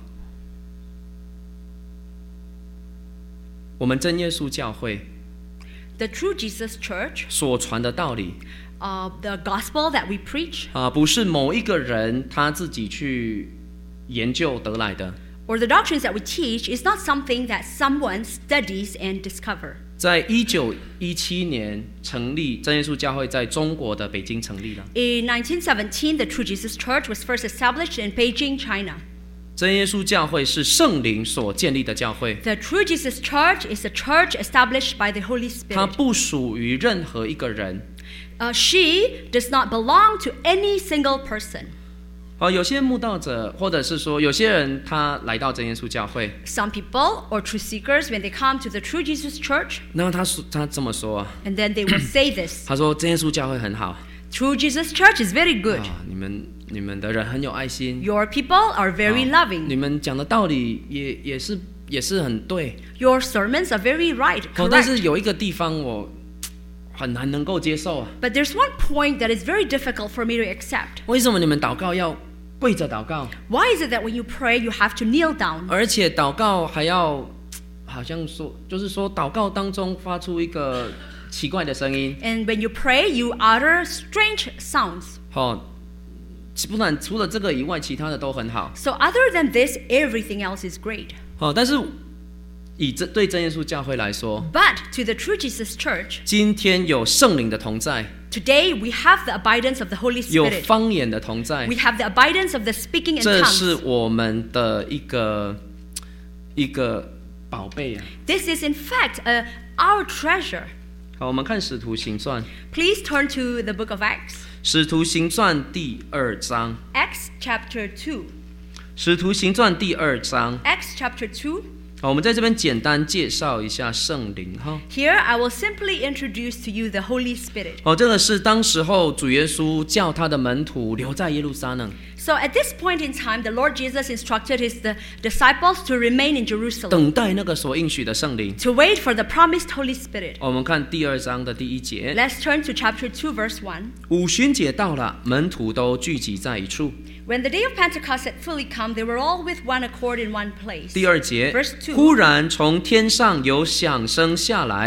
我们真耶稣教会 The true Jesus church, 所传的道理 uh, the gospel that we preach, 啊，不是某一个人他自己去研究得来的。 or the doctrines that we teach, is not something that someone studies and discover. 在一九一七年成立真耶稣教会，在中国的北京成立了。 In nineteen seventeen, the True Jesus Church was first established in Beijing, China. 真耶稣教会是圣灵所建立的教会， The True Jesus Church is a church established by the Holy 它 Spirit. 不属于任何一个人。 Uh, she does not belong to any single person. 好，有些慕道者，或者是说有些人，他来到真耶稣教会， Some people or truth seekers, when they come to the True Jesus Church, 那他说他这么说啊， and then they will say this: 他说真耶稣教会很好 True Jesus Church is very good. 啊，你们你们的人很有爱心， Your people are very 啊 loving. 你们讲的道理也也是也是很对， Your sermons are very right, 哦，但 correct. 是有一个地方我很难能够接受啊， But there's one point that is very difficult for me to accept. 为什么你们祷告要跪着祷告， Why is it that when you pray, you have to kneel down? 而且祷告还要好像说，就是说祷告当中发出一个奇怪的声音， And when you pray, you utter strange sounds. 哦，不然除了这个以外，其他的都很好。 So other than this, everything else is great. 哦，但是以这对真耶稣教会来说， But to the True Jesus Church, 今天有圣灵的同在， today we have the abidance of the Holy 有 Spirit. 方言的同在 We，have the abidance of the speaking in 这是 tongues. 我们的一个一个宝贝啊。 This is in fact uh, our treasure. 好，我们看使徒行传， Please turn to the book of Acts. 使徒行传第二章， Acts chapter two. 使徒行传第二章。 Acts chapter two. 好，我们在这边简单介绍一下圣灵哈。 Here I will simply introduce to you the Holy Spirit. 哦，这个是当时候主耶稣叫他的门徒留在耶路撒冷， So at this point in time, the Lord Jesus instructed his the disciples to remain in Jerusalem, 等待那个所应许的圣灵。 to wait for the promised Holy Spirit. 哦我们看第二章的第一节， Let's turn to chapter two, verse one. 五旬节到了，门徒都聚集在一处。 When the day of Pentecost had fully come, they were all with one accord in one place. 第二节 Verse，two 忽然从天上有响声下来，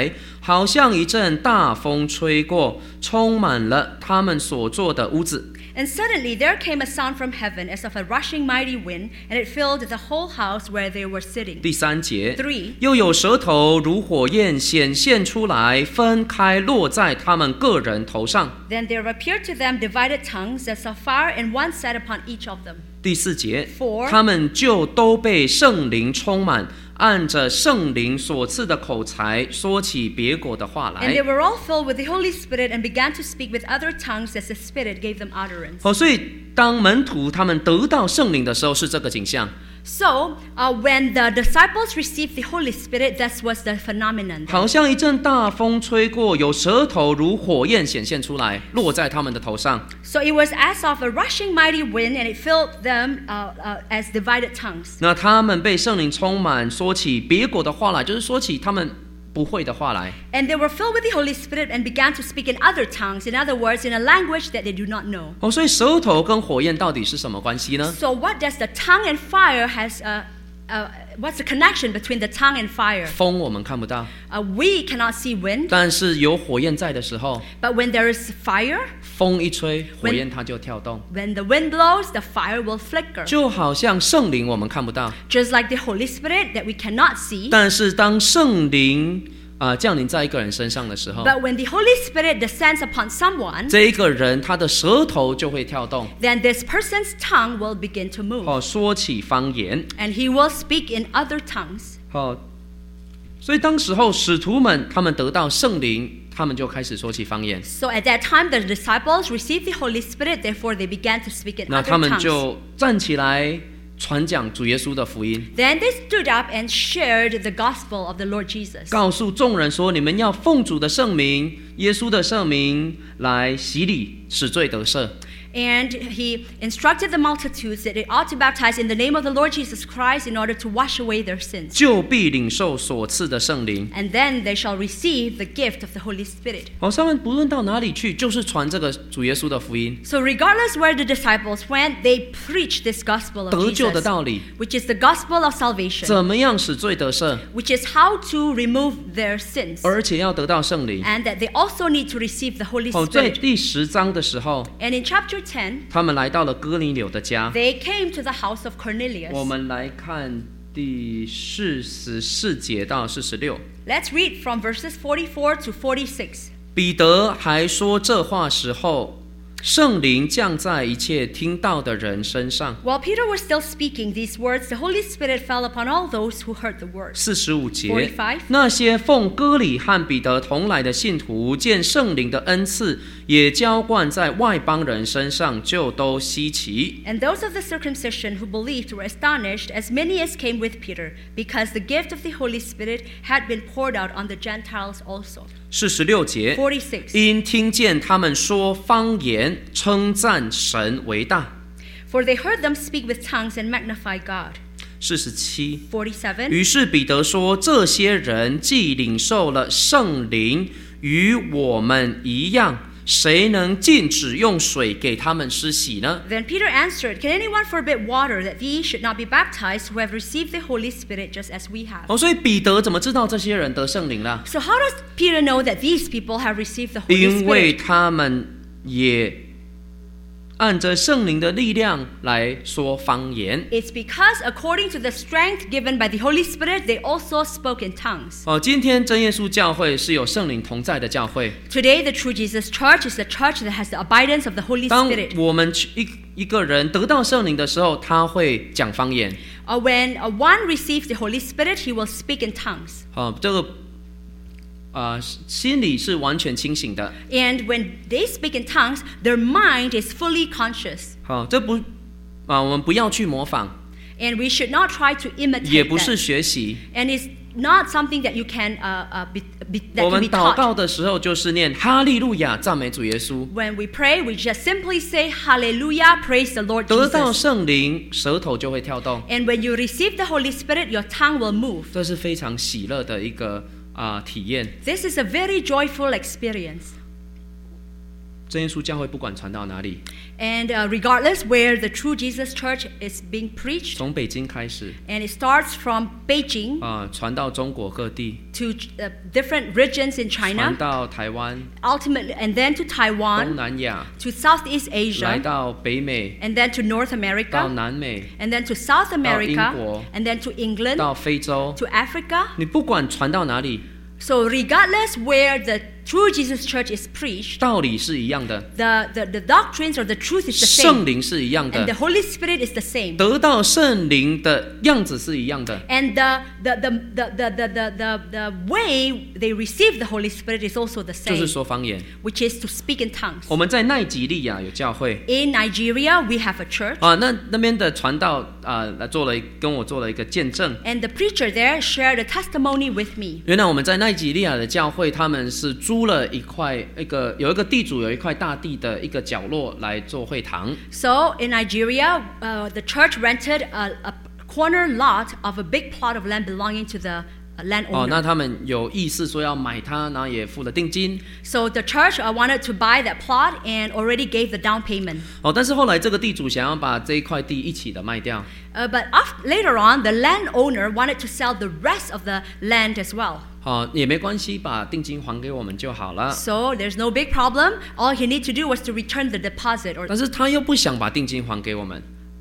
好像一阵大风吹过，充满了他们所坐的屋子。 And suddenly there came a sound from heaven as of a rushing mighty wind, and it filled the whole house where they were sitting. 第三节 Three. 又有舌头如火焰显现出来，分开落在他们个人头上。 Then there appeared to them divided tongues as of fire, and one sat upon each of them. 第四节 Four. 他们就都被圣灵充满，按着圣灵所赐的口才说起别国的话 And they 来。 were all filled with the Holy Spirit and began to speak with other tongues as the Spirit gave them utterance. 好，所以当门徒他们得到圣灵的时候，是这个景象。 So, uh, when the disciples received the Holy Spirit, that was the phenomenon. 好像一阵大风吹过，有舌头如火焰显现出来，落在他们的头上。 So it was as of a rushing mighty wind, and it filled them uh, uh, as divided tongues. 那他们被圣灵充满，说起别国的话来，就是说起他们不会的话来。 And they were filled with the Holy Spirit and began to speak in other tongues, in other words, in a language that they do not know. 哦，所以舌头跟火焰到底是什么关系呢？ So what does the tongue and fire has, uh, uh, what's the connection between the tongue and fire? 风我们看不到， Uh, we cannot see wind, 但是有火焰在的时候， but when there is fire, 风一吹，火焰它就跳动， when the wind blows, the fire will flicker. 就好像圣灵我们看不到， Just like the Holy Spirit that we cannot see. 但是当圣灵啊、呃、降临在一个人身上的时候， But when the Holy Spirit descends upon someone, 这一个人他的舌头就会跳动， then this person's tongue will begin to move. 哦，说起方言， And he will speak in other tongues. 哦，所以当时候使徒们他们得到圣灵，他们就开始说起方言， So at that time, the disciples received the Holy Spirit, therefore they began to speak in 那 other 他们 tongues. 就站起来传讲主耶稣的福音， Then they stood up and shared the gospel of the Lord Jesus. 告诉众人说：你们要奉主的圣名、耶稣的圣名来洗礼，使罪得赦。 And he instructed the multitudes that they ought to baptize in the name of the Lord Jesus Christ in order to wash away their sins. 就必领受所赐的圣灵。 And then they shall receive the gift of the Holy Spirit. 好，他们不论到哪里去，就是传这个主耶稣的福音， So regardless where the disciples went, they preached this gospel of 得救的 Jesus, 道理， which is the gospel of salvation, 怎么样使罪得赦， which is how to remove their sins, 而且要得到圣灵。 and that they also need to receive the Holy 好，在 Spirit. 第十章的时候， And in chapter ten, 他们来到了哥尼流的家。 they came to the house of Cornelius. 我们来看第四十四节到四十六。 Let's read from verses forty-four to forty-six. 彼得还说这话时候，圣灵降在一切听到的人身上。 While Peter was still speaking these words, the Holy Spirit fell upon all those who heard the word. 四十五节 forty-five， 那些奉割礼和彼得同来的信徒，见圣灵的恩赐也浇灌在外邦人身上，就都稀奇。 And those of the circumcision who believed were astonished, as many as came with Peter, because the gift of the Holy Spirit had been poured out on the Gentiles also. 四十六节 forty-six. 因听见他们说方言，称赞神为大。 For they heard them speak with tongues and magnify God. 四十七 forty-seven. 于是彼得说：这些人既领受了圣灵，与我们一样，谁能禁止用水给他们施洗呢？ Then Peter answered, Can anyone forbid water that these should not be baptized who have received the Holy Spirit just as we have? 哦，所以彼得怎么知道这些人得圣灵了？ So how does Peter know that these people have received the Holy 因为 Spirit? 他们也按着圣灵的力量来说方言。 It's because according to the strength given by the Holy Spirit, they also spoke in tongues. 哦，今天真耶稣教会是有圣灵同在的教会。 Today, the True Jesus Church is the church that has the abidance of the Holy 当 Spirit. 我们一一个人得到圣灵的时候，他会讲方言。 Uh, when uh, one receives the Holy Spirit, he will speak in tongues. 哦，这个啊、呃，心里是完全清醒的。 And when they speak in tongues, their mind is fully conscious. 好、这不啊、我们不要去模仿， And we should not try to 也 imitate 不是 that. 学习。 And it's not something that you can uh, uh, be, be, 我 that 们 can be 祷 taught. 告的时候就是念哈利路亚，赞美主耶稣。 When we pray, we just simply say Hallelujah, praise the Lord 得到 Jesus. 圣灵，舌头就会跳动， And when you receive the Holy Spirit, your tongue will move. 这是非常喜乐的一个啊、体验。 This is a very joyful experience. 真耶稣教会不管传到哪里， And uh, regardless where the true Jesus Church is being preached, 从北京开始 and it starts from Beijing 啊、传到中国各地， to uh, different regions in 传 China, 到台湾、 ultimately, and then to 东 Taiwan, 南亚， to Southeast 来 Asia, 到北美， and then to North 到 America, 南美， and then to South America, 英国， and then to England, 到非洲， to Africa. 你不管传到哪里， So regardless where the true Jesus Church is preached, 道理是一样的， the, the, the doctrines or the truth is the 圣 same, 灵是一样 and the 的， Holy Spirit is the same, 得到圣灵的样子是一样的。 and the, the, the, the, the, the, the, the, the way they receive the Holy Spirit is also the 就是 same, 说方言。 which is to speak in tongues. 我们在奈及利亚有教会 In Nigeria, we have a church, 啊，那那边的传道啊，来做了一跟我做了一个见证。 and the preacher there shared a testimony with me. 原来我们在奈及利亚的教会，他们是租了一块一个有一个地主有一块大地的一个角落来做会堂。 So in Nigeria, uh, the church rented a, a corner lot of a big plot of land belonging to the uh, 哦， landowner. 那他们有意思说要买它，然后也付了定金。 So the church uh, wanted to buy that plot and already gave the down payment. 哦，但是后来这个地主想要把这一块地一起的卖掉。 Uh, but after, later on, the landowner wanted to sell the rest of the land as well. 哦，也没关系，把定金还给我们就好了。 So there's no big problem. All he needed to do was to return the deposit. Or, 但是他又不想把定金还给我们。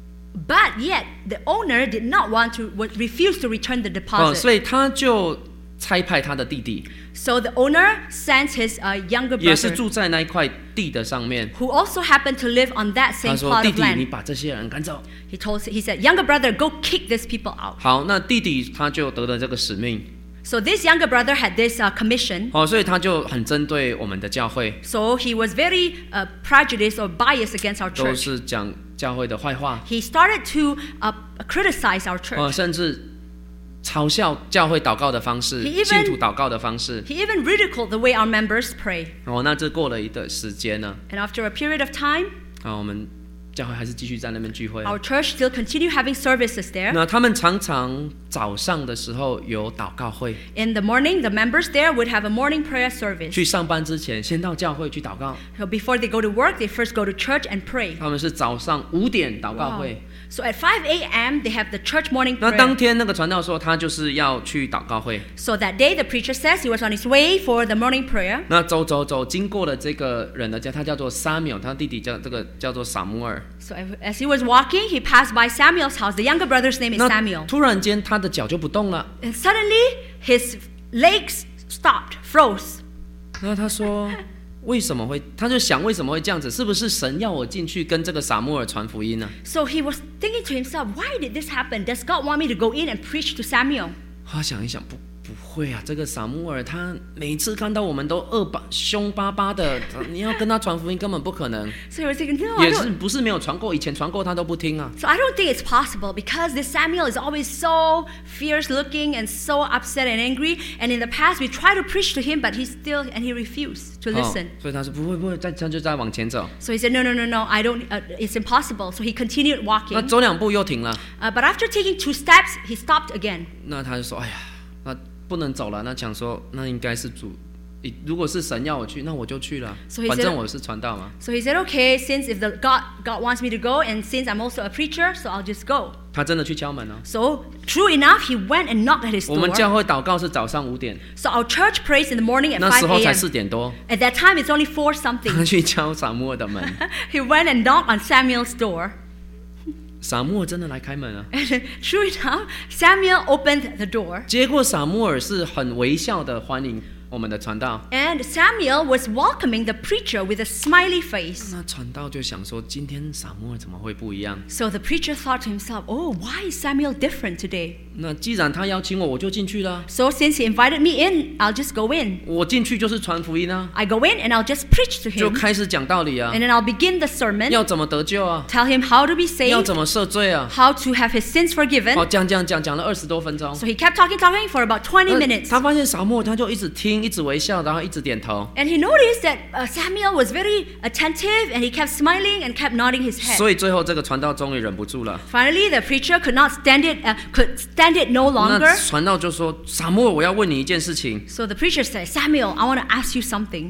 but yet, the owner did not want to, would refuse to return the 哦， deposit. 所以他就差派他的弟弟， So the owner sent his uh, younger 也是 brother, 住在那一块地的上面。 who also happened to live on that 他 same 说：“ plot 弟 of 弟，你 land. 把这些人赶走。 He told, he said, younger brother, go kick these people out. ” 好，那弟弟他就得了这个使命。 So this younger brother had this uh, commission. 哦，所以他就很针对我们的教会， So he was very uh, prejudiced or biased against our 都 church. 是讲教会的坏话， He started to uh, criticize our church. 哦，甚至嘲笑教会祷告的方式 He even-， 信徒祷告的方式。 He even ridiculed the way our members pray. 哦，那这过了一段时间呢， And after a period of time, 啊，我们教会还是继续在那边聚会。 our church still continued having services there. 那他们常常早上的时候有祷告会， In the morning, the members there would have a morning prayer service. 去上班之前先到教会去祷告。 So before they go to work, they first go to church and pray. 他们是早上五点祷告 Wow. 会。 So at five a.m., they have the church morning 那当 prayer. 天那个传道说他就是要去祷告会。 So that day, the preacher says he was on his way for the morning prayer. 那走走走，经过了这个人的家，他叫做撒母耳，他弟弟叫这个叫做撒母耳。 So as he was walking, he passed by Samuel's house. The younger brother's name is 那 Samuel. 突然间他的脚就不动了。 And suddenly, his legs stopped, froze. 那他说为什么会？他就想为什么会这样子？是不是神要我进去跟这个撒母耳传福音呢？ So he was thinking to himself, why did this happen? Does God want me to go in and preach to Samuel? 他想一想，不不会啊，这个撒母耳他每次看到我们都恶巴凶巴巴的，你要跟他传福音根本不可能。 So he was thinking, no, I 也是 don't. 不是没有传过，以前传过他都不听啊。 So I don't think it's possible because this Samuel is always so fierce looking and so upset and angry. And in the past, we tried to preach to him, but he still, and he refused to 哦 listen. 所以他说不会不会，再他就再往前走。 So he said, no, no, no, no, I don't, uh, it's impossible. So he continued 那 walking. 走两步又停了， Uh, but after taking two steps, he stopped again. 那他就说：“哎呀，那不能走了。”那想说，那应该是主，如果是神要我去，那我就去了。 So he 反 said- 正我是传道嘛。 So he said, okay, since if the God, God wants me to go, and since I'm also a preacher, so I'll just go. 他真的去敲门了。 So true enough, he went and knocked at his 我们 door. 教会祷告是早上五点， So our church prays in the morning at 那时 five 候才 a.m. 四点多， At that time, it's only four 他 something. 去敲撒母耳的门。 He went and knocked on Samuel's door. 撒母耳真的来开门了。 And true enough, Samuel opened the door. 结果撒母耳是很微笑的欢迎我们的传道。 And Samuel was welcoming the preacher with a smiley face. 那传道就想说，今天撒母耳怎么会不一样？ So the preacher thought to himself, oh, why is Samuel different today? 那既然他邀请我，我就进去了。 So since he invited me in, I'll just go in. 我进去就是传福音啊， I go in and I'll just preach to 就 him. 开始讲道理啊， And then I'll begin the sermon, 要怎么得救啊， tell him how to be 要 saved, 怎么赦罪啊。 how to have his sins 好， forgiven. 讲讲讲讲了二十多分钟。 So he kept talking, talking for about twenty 那 minutes. 他发现撒母耳他就一直听，一直微笑，然后一直点头。 And he noticed that uh, Samuel was very attentive and he kept smiling and kept nodding his head. 所以最后这个传道终于忍不住了。 Finally, the preacher could not stand it, uh, could stand it no 那 longer. 传道就说：“撒母耳，我要问你一件事情， So the preacher said, Samuel, I want to ask you something.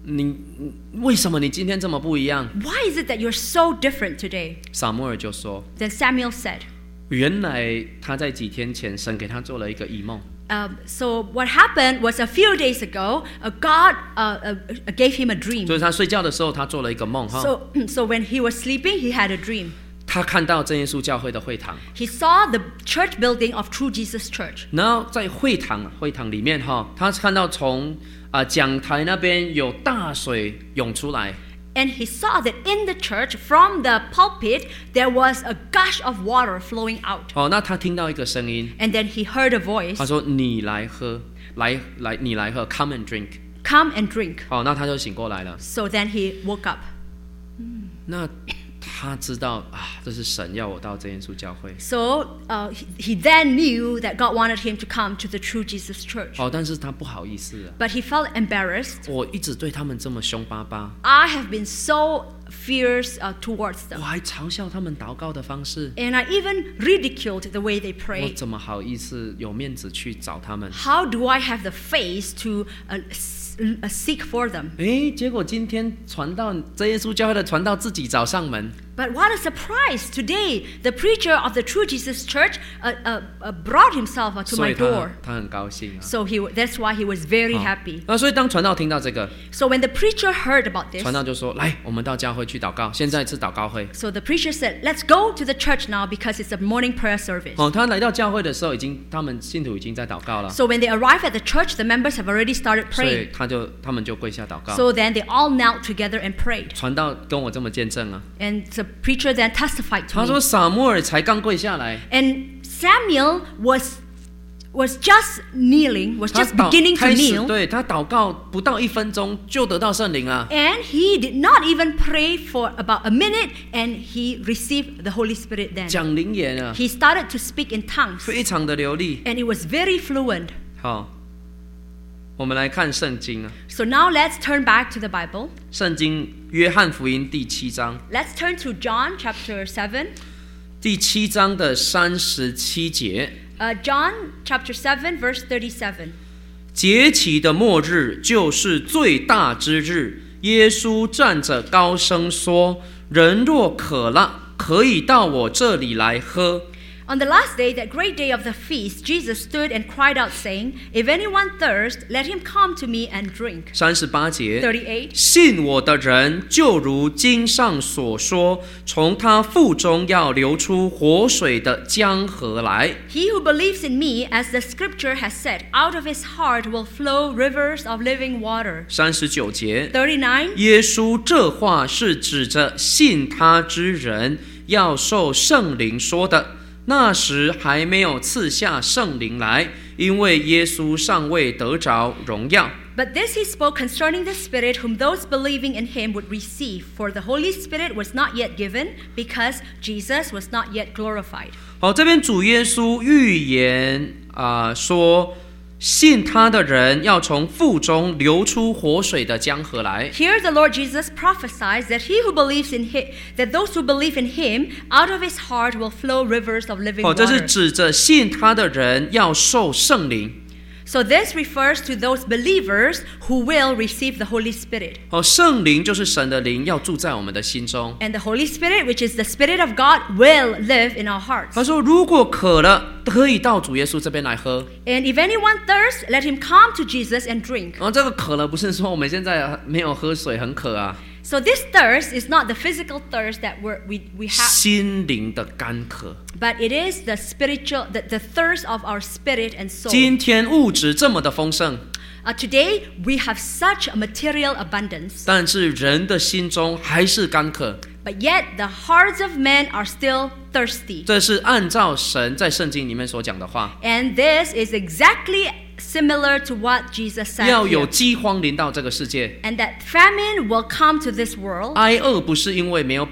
你为什么你今天这么不一样？ Why is it that you're so different today? 撒母耳就说， Then Samuel said, 原来他在几天前，神给他做了一个异梦。 um, so what happened was a few days ago, uh, God uh, uh, gave him a dream. 就是他睡觉的时候，他做了一个梦哈。 So, so when he was sleeping, he had a dream. 他看到真耶稣教会的会堂， He saw the church building of True Jesus Church. 然后在会堂会堂里面哈，他看到从啊、呃、讲台那边有大水涌出来。 And he saw that in the church, from the pulpit, there was a gush of water flowing out. 哦，那他听到一个声音， And then he heard a voice, 他说：“你来喝，来来，你来喝 ，Come and drink。 come and drink. ” 哦，那他就醒过来了。 So then he woke up. 那他知道啊，这是神要我到真耶稣教会。 So uh, he, he then knew that God wanted him to come to the True Jesus Church. 哦，但是他不好意思啊， But he felt embarrassed. 我一直对他们这么凶巴巴， I have been so fierce uh, towards 我 them. 还嘲笑他们祷告的方式， And I even ridiculed the way they 我 pray. 怎么好意思有面子去找他们？ How do I have the face to uh, s- uh, seek for them? 诶，结果今天传道真耶稣教会的传道自己找上门， But what a surprise! Today, the preacher of the True Jesus Church uh, uh, uh, brought himself uh, to 所 my 以他 door. 他很高兴啊。 So he, that's why he was very 哦 happy. 那所以当传道听到这个， So when the preacher heard about this, 传道就说：“来，我们到教会去祷告。现在是祷告会。 so the preacher said, "Let's go to the church now because it's a morning prayer service." 哦，他来到教会的时候，已经他们信徒已经在祷告了， So when they arrive at the church, the members have already started 所以 praying. 他就他们就跪下祷告。 So then they all knelt together and prayed. 传道跟我这么见证啊， And the preacher then testified to 他 me. 说撒母耳才刚跪下来， And Samuel was was just kneeling, was 他 just 祷 beginning to 开始 kneel. 对他祷告不到一分钟就得到圣灵了。 And he did not even pray for about a minute, and he received the Holy Spirit then. 讲灵言啊， He started to speak in tongues, 非常的流利。 and it was very fluent. 好，我们来看圣经啊， So now let's turn back to the Bible. 圣经约翰福音第七章， Let's turn to John chapter seven. 第七章的三十七节。 Uh, John chapter seven, verse thirty-seven. 节期的末日就是最大之日，耶稣站着高声说：“人若渴了，可以到我这里来喝。” On the last day, that great day of the feast, Jesus stood and cried out, saying, "If anyone thirst, let him come to me and drink." 三十八节， thirty-eight. 信我的人，就如经上所说，从他腹中要流出活水的江河来。 He who believes in me, as the scripture has said, out of his heart will flow rivers of living water. 三十九节， thirty-nine. 耶稣这话是指着信他之人要受圣灵说的。那时还没有赐下圣灵来，因为耶稣尚未得着荣耀。 But this he spoke concerning the Spirit, whom those believing in him would receive. For the Holy Spirit was not yet given, because Jesus was not yet glorified. 好，这边主耶稣预言啊、呃，说信他的人要从腹中流出活水的江河来。 Here the Lord Jesus prophesies that he who believes in him, that those who believe in him, out of his heart will flow rivers of living 好，这是 water. 指着信他的人要受圣灵。 So this refers to those believers who will receive the Holy Spirit. 好，圣灵就是神的灵，要住在我们的心中。 And the Holy Spirit, which is the Spirit of God, will live in our hearts. 他说，如果渴了，可以到主耶稣这边来喝。 And if anyone thirsts, let him come to Jesus and drink. 然后这个渴了，不是说我们现在没有喝水很渴啊， So this thirst is not the physical thirst that we're, we we have, 心灵的干渴。 but it is the spiritual, the, the thirst of our spirit and soul. 今天物质这么的丰盛， Uh, today we have such a material abundance, 但是人的心中还是干渴。 but yet the hearts of men are still thirsty. 这是按照神在圣经里面所讲的话， And this is exactly similar to what Jesus said 要有 here. 饥荒临到这个世界。 And that famine will come to this world. 挨饿不是因为没有饼，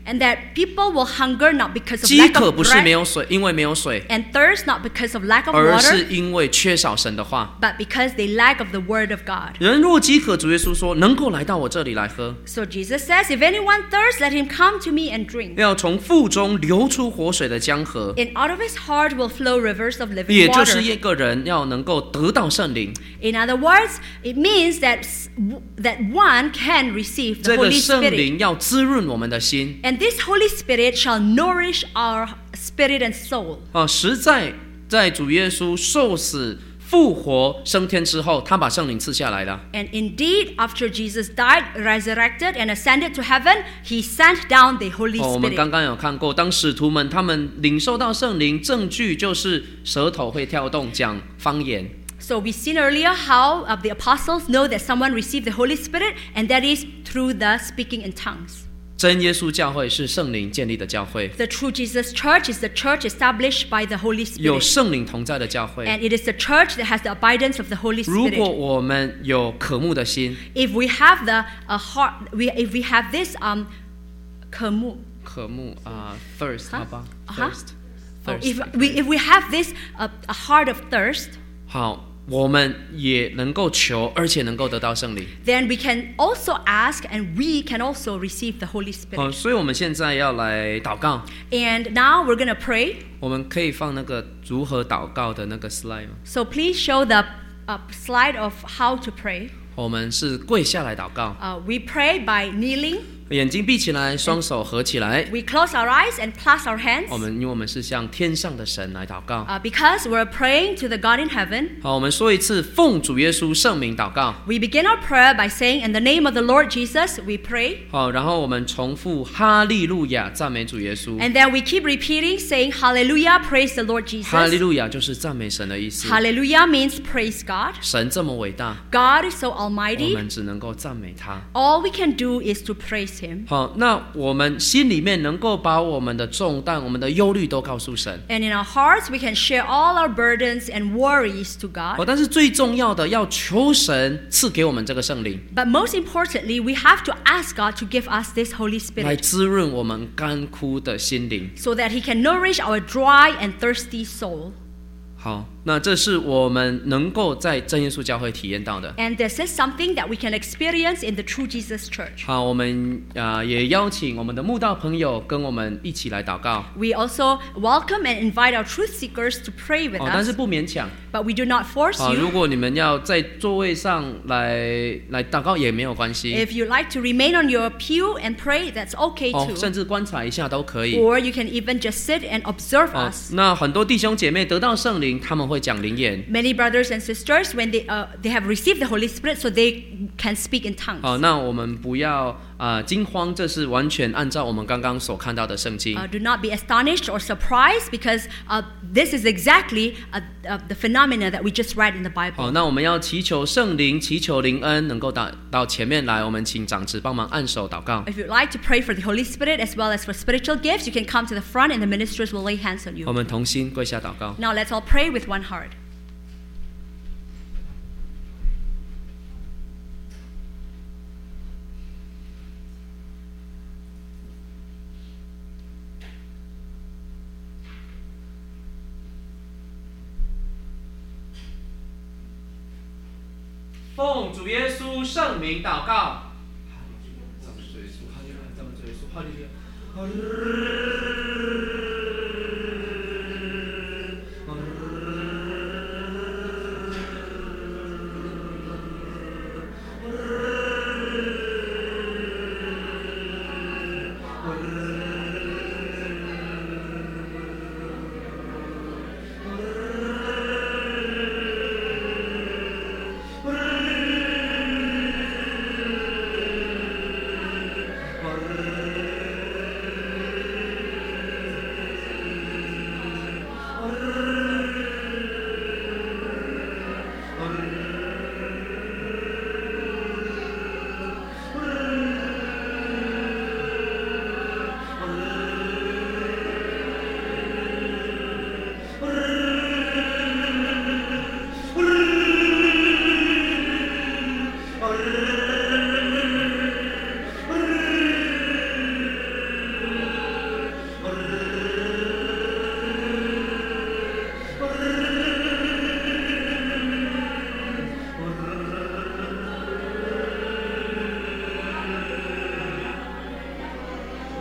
And that people will hunger not because of 饥 lack 渴 of 不是没 bread 有水，因为没有水， and thirst not because of lack of 而是 water, 因为缺少神的话。 but because they lack of the word of God. 人若饥渴，主耶稣说能够来到我这里来喝， So Jesus says, if anyone thirsts, let him come to me and drink. 要从腹中流出活水的江河。 And out of his heart will flow rivers of 也 living 就是 water. 一个人要能够得到圣灵， In other words, it means that, that one can receive the 这个 Holy 圣 Spirit. 灵要滋润我们的心 And this Holy Spirit shall nourish our spirit and soul. 啊！实在在主耶稣受死、复活、升天之后，他把圣灵赐下来了。 And indeed, after Jesus died, resurrected, and ascended to heaven, he sent down the Holy 哦，我们 Spirit. 刚刚有看过，当使徒们他们领受到圣灵，证据就是舌头会跳动，讲方言。 So we've seen earlier how uh, the apostles know that someone received the Holy Spirit, and that is through the speaking in tongues. 真耶稣教会是圣灵建立的教会， The true Jesus church is the church established by the Holy 有 Spirit. 圣灵同在的教会。 And it is the church that has the abidance of the Holy 如果 Spirit. 我们有渴慕的心， If we have the uh, heart, we, if we have this um, 渴慕, 渴慕啊、thirst， Huh? 好吧 Uh-huh. ，thirst， oh, thirst。 if we if we have this uh, a heart of thirst, 好，我们也能够求，而且能够得到圣灵。 then we can also ask, and we can also receive the Holy 好， Spirit. 所以我们现在要来祷告。 And now we're gonna pray. 我们可以放那个如何祷告的那个 slide 吗？ So please show the uh, slide of how to pray. 我们是跪下来祷告， Uh, we pray by kneeling. 眼睛闭起来，双手合起来。 We close our eyes and clasp our hands 我们因为我们是向天上的神来祷告。 uh, because we're praying to the God in heaven. 好，我们说一次，奉主耶稣圣名祷告。 We begin our prayer by saying, in the name of the Lord Jesus, we pray. 好，然后我们重复哈利路亚，赞美主耶稣。 And then we keep repeating, saying, Hallelujah, praise the Lord 哈利 Jesus. 路亚就是赞美神的意思。 Hallelujah means praise God. 神这么伟大， God is so 我 almighty. 们只能够赞美他。 All we can do is to praise Him. 好，那我们心里面能够把我们的重担、我们的忧虑都告诉神。 And in our hearts, we can share all our burdens and worries to 好， God. 但是最重要的，要求神赐给我们这个圣灵， But most importantly, we have to ask God to give us this Holy 来 Spirit 滋润我们干枯的心灵。 so that He can nourish our dry and thirsty soul. 好，那这是我们能够在真耶稣教会体验到的。 And this is something that we can experience in the true Jesus church. 好，我们啊、呃、也邀请我们的慕道朋友跟我们一起来祷告。 We also welcome and invite our truth seekers to pray with 哦，但是 us, 不勉强。 but we do not force 好，如 you. 果你们要在座位上来来祷告也没有关系。 If you like to remain on your pew and pray, that's okay 哦， too. 甚至观察一下都可以。 Or you can even just sit and observe 哦 us. 那很多弟兄姐妹得到圣灵，他们会讲灵言。 Many brothers and sisters, when they uh, they have received the Holy Spirit, so they can speak in tongues. 好，那我们不要啊、呃惊慌，这是完全按照我们刚刚所看到的圣经。 Uh, do not be astonished or surprised, because uh, this is exactly uh, uh, the phenomena that we just read in the 好， Bible. 那我们要祈求圣灵，祈求灵恩，能够到到前面来。我们请长子帮忙按手祷告。 If you'd like to pray for the Holy Spirit as well as for spiritual gifts, you can come to the front and the ministers will lay hands on 我 you. 们同心跪下祷告。 Now let's all pray with one heart. 奉主耶稣圣名祷告。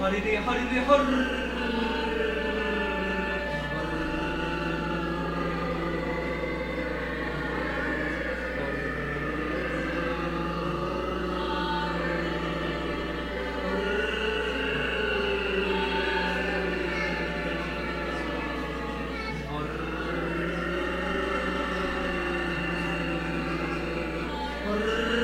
哈利路亚，哈利路亚，哈利路亚。 Hallelujah.